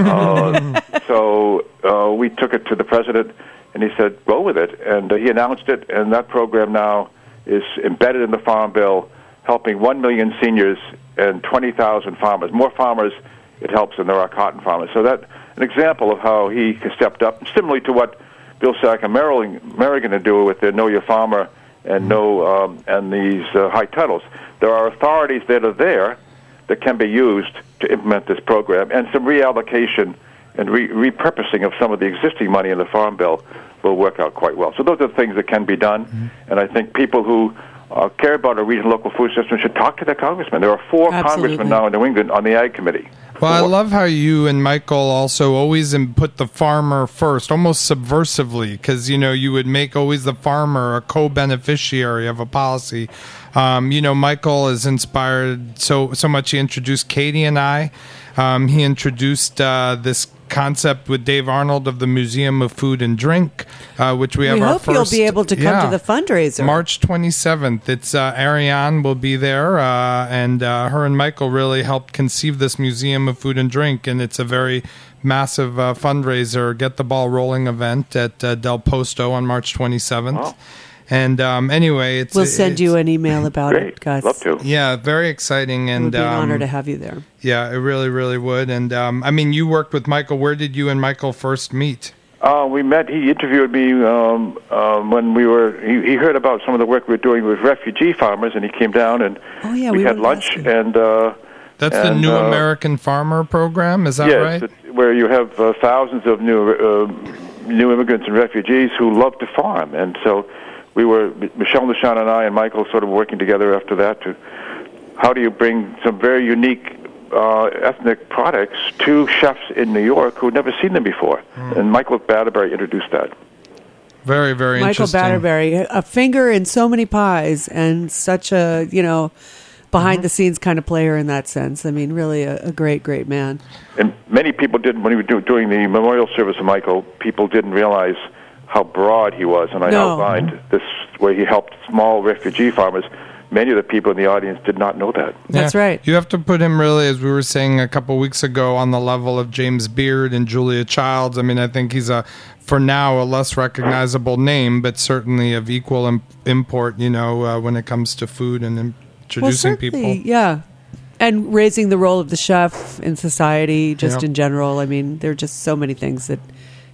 uh, so uh, we took it to the president, and he said, roll with it. And uh, he announced it, and that program now is embedded in the Farm Bill, helping one million seniors and twenty thousand farmers. More farmers it helps than there are cotton farmers. So that's an example of how he stepped up, similarly to what Vilsack and Merrigan are doing with their Know Your Farmer and know um, and these uh, high tunnels. There are authorities that are there that can be used to implement this program, and some reallocation and re- repurposing of some of the existing money in the Farm Bill will work out quite well. So those are the things that can be done, mm-hmm. and I think people who uh, care about a regional local food system should talk to their congressmen. There are four Absolutely. congressmen now in New England on the Ag Committee. Well, I Four. love how you and Michael also always im- put the farmer first, almost subversively, because, you know, you would make always the farmer a co-beneficiary of a policy. Um, you know, Michael is inspired so so much. He introduced Katie and I. Um, he introduced uh, this concept with Dave Arnold of the Museum of Food and Drink, uh, which we have We our hope first. you'll be able to come yeah, to the fundraiser. March twenty-seventh. It's uh, Ariane will be there, uh, and uh, her and Michael really helped conceive this Museum of Food and Drink, and it's a very massive uh, fundraiser, get the ball rolling event at uh, Del Posto on March twenty-seventh. Wow. And um, anyway, it's We'll send it's, you an email about Great. it, Gus. Love to. Yeah, very exciting, It and would be an um, honor to have you there. yeah, it really, really would. And um, I mean, you worked with Michael. Where did you and Michael first meet? Uh, we met. He interviewed me um, um, when we were. He, he heard about some of the work we were doing with refugee farmers, and he came down and Oh, yeah, we, we had were lunch. asking. And uh, That's the and, New uh, American Farmer Program. Is that yes, right? it- where you have uh, thousands of new uh, new immigrants and refugees who love to farm, and so we were Michelle Deshawn and I and Michael sort of working together after that to how do you bring some very unique uh, ethnic products to chefs in New York who had never seen them before, Mm. and Michael Batterberry introduced that. Very, very Michael interesting. Batterberry, a finger in so many pies, and such a, you know, behind-the-scenes kind of player in that sense. I mean, really a, a great, great man. And many people didn't, when we were do, doing the memorial service of Michael, people didn't realize how broad he was. And I No. outlined this where he helped small refugee farmers. Many of the people in the audience did not know that. That's Yeah. right. You have to put him really, as we were saying a couple weeks ago, on the level of James Beard and Julia Childs. I mean, I think he's a, for now, a less recognizable name, but certainly of equal im- import, you know, uh, when it comes to food and in- Well, introducing certainly, people. yeah. And raising the role of the chef in society, just Yeah. in general. I mean, there are just so many things that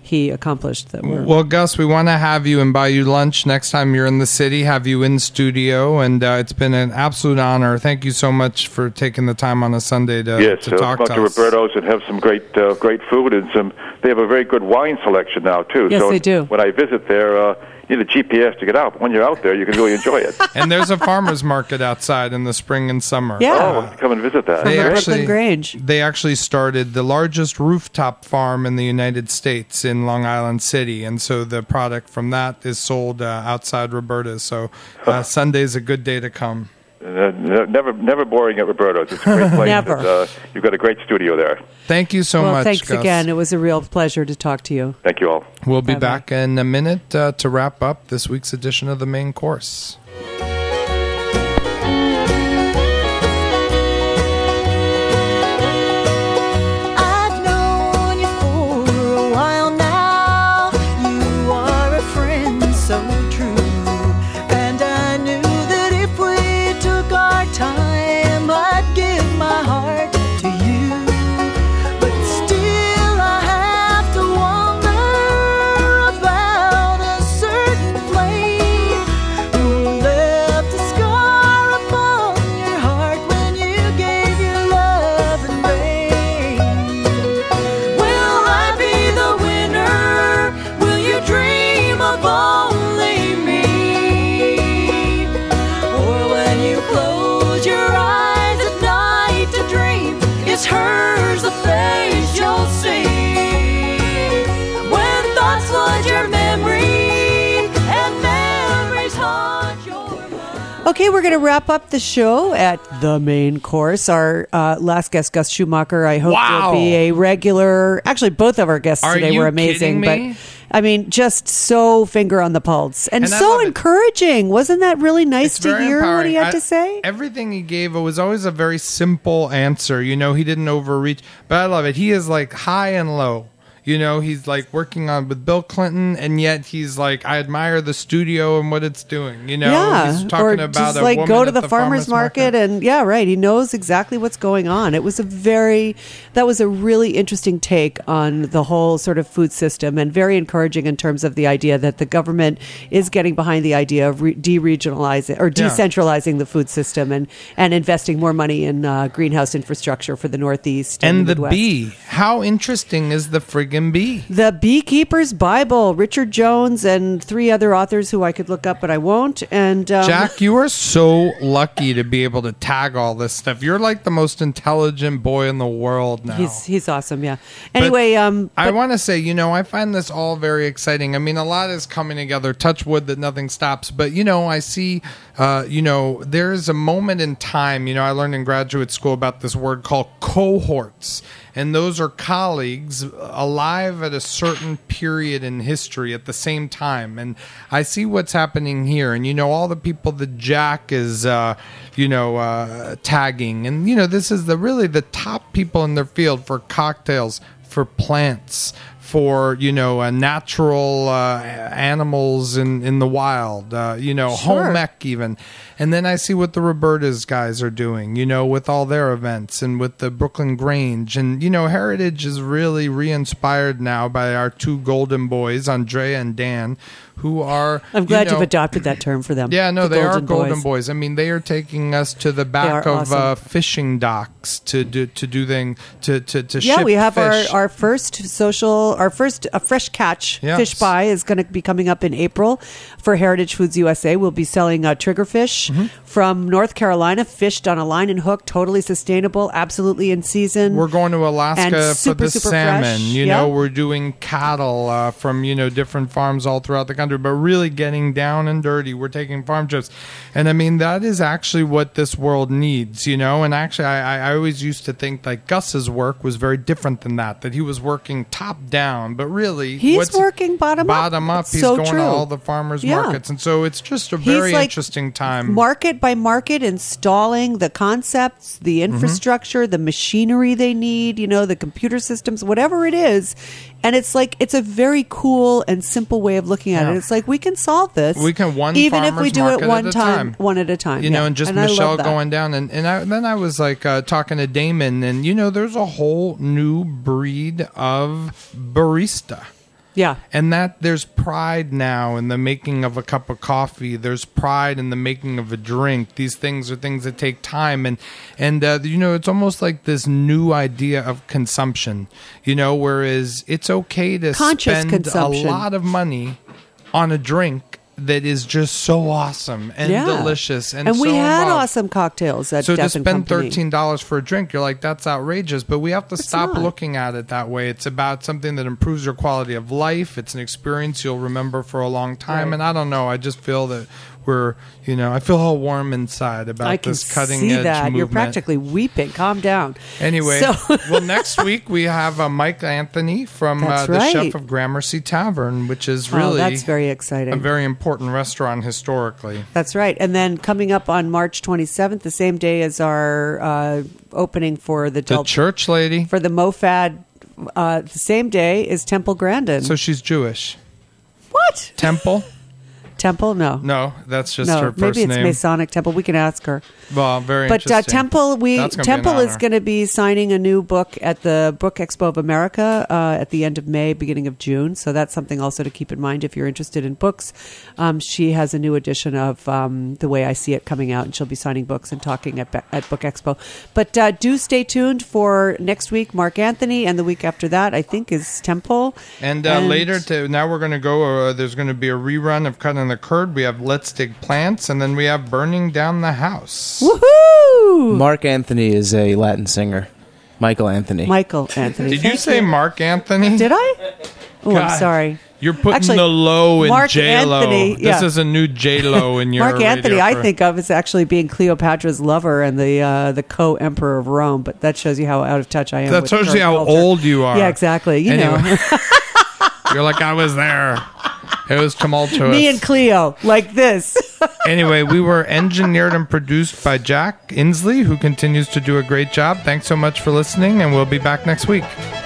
he accomplished that were. Well, Gus, we want to have you and buy you lunch next time you're in the city, have you in studio, and uh, it's been an absolute honor. Thank you so much for taking the time on a Sunday to, Yes, to uh, talk come to out to us. Roberto's and have some great uh, great food and some. They have a very good wine selection now too. Yes, so they do. When I visit there, uh, you need a G P S to get out. But when you're out there, you can really enjoy it. And there's a farmer's market outside in the spring and summer. Yeah. Oh, come and visit that. From They the actually, Brooklyn Grange. they actually started the largest rooftop farm in the United States in Long Island City, and so the product from that is sold uh, outside Roberta's. So uh, Sunday's a good day to come. Uh, never, never boring at Roberto's. It's a great place. Never. And, uh, you've got a great studio there. Thank you so Well, much, thanks Gus. again. It was a real pleasure to talk to you. Thank you all. We'll be Bye-bye. back in a minute uh, to wrap up this week's edition of the Main Course. I've known you for a while now. You are a friend so true. And I knew that if we took our time, I'd give my heart to you. But still I have to wonder about a certain flame who left a scar upon your heart when you gave your love and rain. Will I be the winner? Will you dream of only me? Or when you close your eyes at night to dream, it's hers the face you'll see. When thoughts flood your memory and memories haunt your mind. Okay, we're going to wrap up the show at the Main Course. Our uh, last guest, Gus Schumacher, I hope Wow. will be a regular. Actually, both of our guests Are today you were amazing. kidding me? But I mean, just so finger on the pulse and, And I so love it. encouraging. Wasn't that really nice It's to very hear what empowering. he had I- to say? Everything he gave was always a very simple answer. You know, he didn't overreach, but I love it. He is like high and low. You know, he's like working on with Bill Clinton, and yet he's like, I admire the studio and what it's doing. You know, yeah, he's talking or about just a like woman go to at the, farmers market, and yeah, right. He knows exactly what's going on. It was a very, that was a really interesting take on the whole sort of food system, and very encouraging in terms of the idea that the government is getting behind the idea of re- de-regionalizing or Yeah. decentralizing the food system, and and investing more money in uh, greenhouse infrastructure for the Northeast and, And the Midwest. bee. How interesting is the friggin' bee? The Beekeeper's Bible, Richard Jones and three other authors who I could look up, but I won't. And um, Jack, you are so lucky to be able to tag all this stuff. You're like the most intelligent boy in the world now. he's he's awesome. Yeah. But Anyway, um, I but- want to say, you know, I find this all very exciting. I mean, a lot is coming together. Touch wood that nothing stops. But, you know, I see, uh, you know, there is a moment in time. You know, I learned in graduate school about this word called cohorts. And those are colleagues alive at a certain period in history at the same time. And I see what's happening here. And, you know, all the people that Jack is, uh, you know, uh, tagging. And, you know, this is the really the top people in their field for cocktails, for plants, for, you know, uh, natural uh, animals in, in the wild, uh, you know, Sure. home ec even. And then I see what the Roberta's guys are doing, you know, with all their events and with the Brooklyn Grange. And, you know, Heritage is really re-inspired now by our two golden boys, Andrea and Dan, who are... I'm glad you know, you've adopted that term for them. yeah, no, The they are Golden golden Boys. boys. I mean, they are taking us to the back are of awesome. uh, fishing docks to do to do thing to to to Yeah, ship we have our, fish. our first social, our first uh, fresh catch Yes. fish buy is going to be coming up in April for Heritage Foods U S A. We'll be selling uh, triggerfish Mm-hmm. from North Carolina, fished on a line and hook, totally sustainable, absolutely in season. We're going to Alaska And for super, the super salmon. fresh. You Yeah. know, we're doing cattle uh, from, you know, different farms all throughout the country, but really getting down and dirty. We're taking farm trips. And I mean, that is actually what this world needs, you know? And actually, I, I always used to think like Gus's work was very different than that, that he was working top down, but really He's what's- working bottom up. Bottom up. It's He's so going true. to all the farmers Yeah. markets. And so it's just a He's very like interesting time. market by market, installing the concepts, the Mm-hmm. infrastructure, the machinery they need, you know, the computer systems, whatever it is. And it's like, it's a very cool and simple way of looking at Yeah. it. It's like, we can solve this. We can one even if we farmer's do market it one at a time, time. one at a time. You know, Yeah. and just I love Michelle that. going down. And, and I, then I was like uh, talking to Damon, and, you know, there's a whole new breed of barista. Yeah. And that there's pride now in the making of a cup of coffee. There's pride in the making of a drink. These things are things that take time. And, and uh, you know, it's almost like this new idea of consumption, you know, whereas it's okay to Conscious spend consumption. a lot of money on a drink that is just so awesome and Yeah. delicious. And, And we so had loved. awesome cocktails at So Death to and spend Company. thirteen dollars for a drink, you're like, that's outrageous. But we have to stop not. looking at it that way. It's about something that improves your quality of life. It's an experience you'll remember for a long time. Right. And I don't know, I just feel that we're, you know, I feel all warm inside about I can this cutting see edge that. movement. You're practically weeping. Calm down. Anyway, So- well, next week we have uh, Mike Anthony from uh, That's the right. chef of Gramercy Tavern, which is Oh, really that's very exciting. a very important restaurant historically. That's right. And then coming up on March twenty-seventh, the same day as our uh, opening for the, The Del- church lady. for the MoFad, uh, the same day is Temple Grandin. So she's Jewish. what? Temple? Temple? No. No, that's just No, her first maybe it's name. Masonic Temple. We can ask her. Well, very But uh, interesting. Temple, we That's gonna be an Temple is honor. going to be signing a new book at the Book Expo of America uh, at the end of May, beginning of June. So that's something also to keep in mind if you're interested in books. Um, she has a new edition of um, The Way I See It coming out, and she'll be signing books and talking at Be- at Book Expo. But uh, do stay tuned for next week, Mark Anthony, and the week after that, I think, is Temple. And, uh, later, to now we're going to go, uh, there's going to be a rerun of Cutting the Curd. We have Let's Dig Plants, and then we have Burning Down the House. Woohoo! Mark Anthony is a Latin singer. Michael Anthony. Michael Anthony. Did you Thank say Mark Anthony? Did I? Oh, God. I'm sorry. You're putting Actually, the low in Mark J-Lo. Anthony, This yeah. is a new J-Lo in your Mark Anthony, radio I for- think of as actually being Cleopatra's lover and the uh, the co-emperor of Rome. But that shows you how out of touch I am. That with shows you current how culture. old you are. Yeah, exactly. You Anyway. know, You're like, I was there. It was tumultuous. me and Cleo like this. Anyway, we were engineered and produced by Jack Inslee, who continues to do a great job. Thanks so much for listening, and we'll be back next week.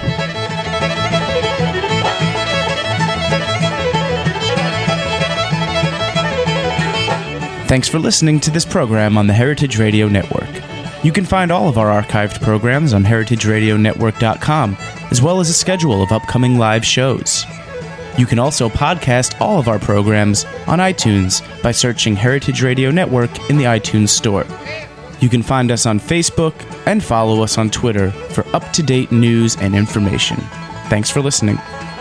Thanks for listening to this program on the Heritage Radio Network. You can find all of our archived programs on heritage radio network dot com, as well as a schedule of upcoming live shows. You can also podcast all of our programs on iTunes by searching Heritage Radio Network in the iTunes Store. You can find us on Facebook and follow us on Twitter for up-to-date news and information. Thanks for listening.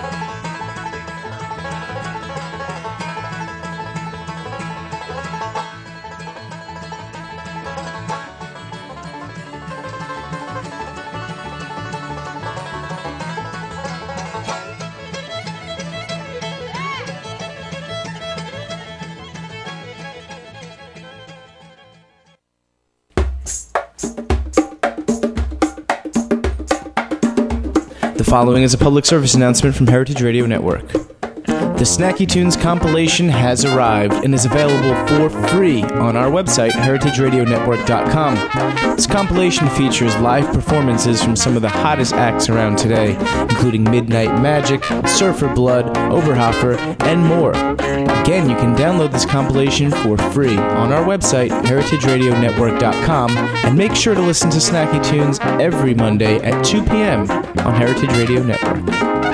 The following is a public service announcement from Heritage Radio Network. The Snacky Tunes compilation has arrived and is available for free on our website, heritage radio network dot com. This compilation features live performances from some of the hottest acts around today, including Midnight Magic, Surfer Blood, Oberhofer, and more. Again, you can download this compilation for free on our website, heritage radio network dot com, and make sure to listen to Snacky Tunes every Monday at two p.m. on Heritage Radio Network.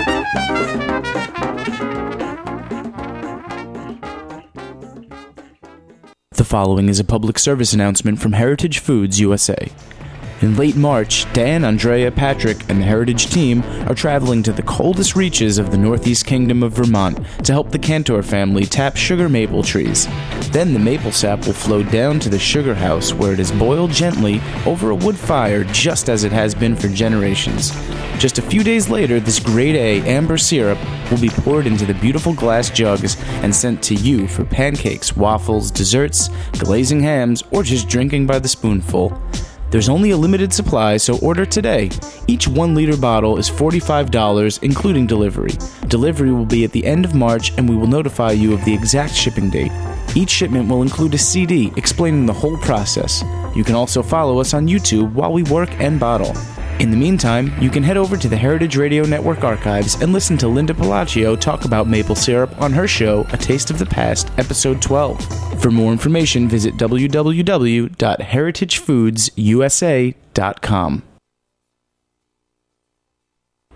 The following is a public service announcement from Heritage Foods U S A. In late March, Dan, Andrea, Patrick, and the Heritage team are traveling to the coldest reaches of the Northeast Kingdom of Vermont to help the Cantor family tap sugar maple trees. Then the maple sap will flow down to the sugar house where it is boiled gently over a wood fire just as it has been for generations. Just a few days later, this grade A amber syrup will be poured into the beautiful glass jugs and sent to you for pancakes, waffles, desserts, glazing hams, or just drinking by the spoonful. There's only a limited supply, so order today. Each one liter bottle is forty-five dollars, including delivery. Delivery will be at the end of March, and we will notify you of the exact shipping date. Each shipment will include a C D explaining the whole process. You can also follow us on YouTube while we work and bottle. In the meantime, you can head over to the Heritage Radio Network archives and listen to Linda Palacio talk about maple syrup on her show, A Taste of the Past, Episode twelve. For more information, visit w w w dot heritage foods u s a dot com.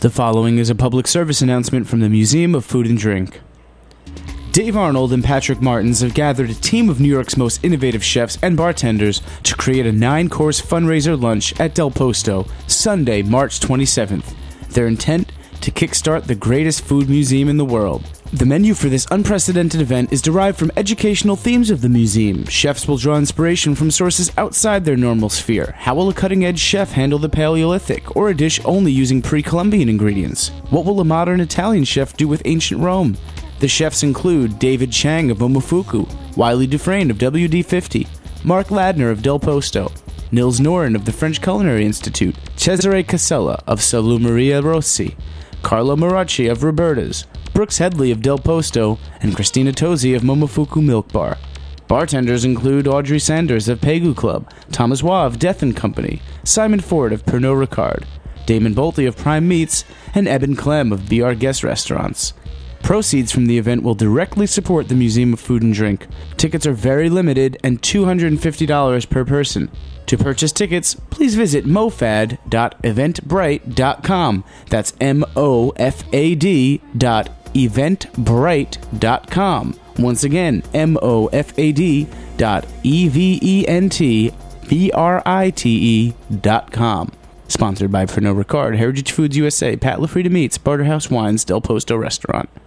The following is a public service announcement from the Museum of Food and Drink. Dave Arnold and Patrick Martins have gathered a team of New York's most innovative chefs and bartenders to create a nine-course fundraiser lunch at Del Posto, Sunday, March twenty-seventh. Their intent? To kickstart the greatest food museum in the world. The menu for this unprecedented event is derived from educational themes of the museum. Chefs will draw inspiration from sources outside their normal sphere. How will a cutting-edge chef handle the Paleolithic, or a dish only using pre-Columbian ingredients? What will a modern Italian chef do with ancient Rome? The chefs include David Chang of Momofuku, Wiley Dufresne of W D fifty, Mark Ladner of Del Posto, Nils Noren of the French Culinary Institute, Cesare Casella of Salumeria Rossi, Carlo Maracci of Roberta's, Brooks Headley of Del Posto, and Christina Tosi of Momofuku Milk Bar. Bartenders include Audrey Sanders of Pegu Club, Thomas Waugh of Death and Company, Simon Ford of Pernod Ricard, Damon Bolte of Prime Meats, and Eben Clem of Be Our Guest Restaurants. Proceeds from the event will directly support the Museum of Food and Drink. Tickets are very limited and two hundred fifty dollars per person. To purchase tickets, please visit mofad dot eventbrite dot com. That's M O F A D dot eventbrite dot com. Once again, M O F A D dot E V E N T B R I T E dot com. Sponsored by Pernod Ricard, Heritage Foods U S A, Pat LaFrida Meats, Barterhouse Wines, Del Posto Restaurant.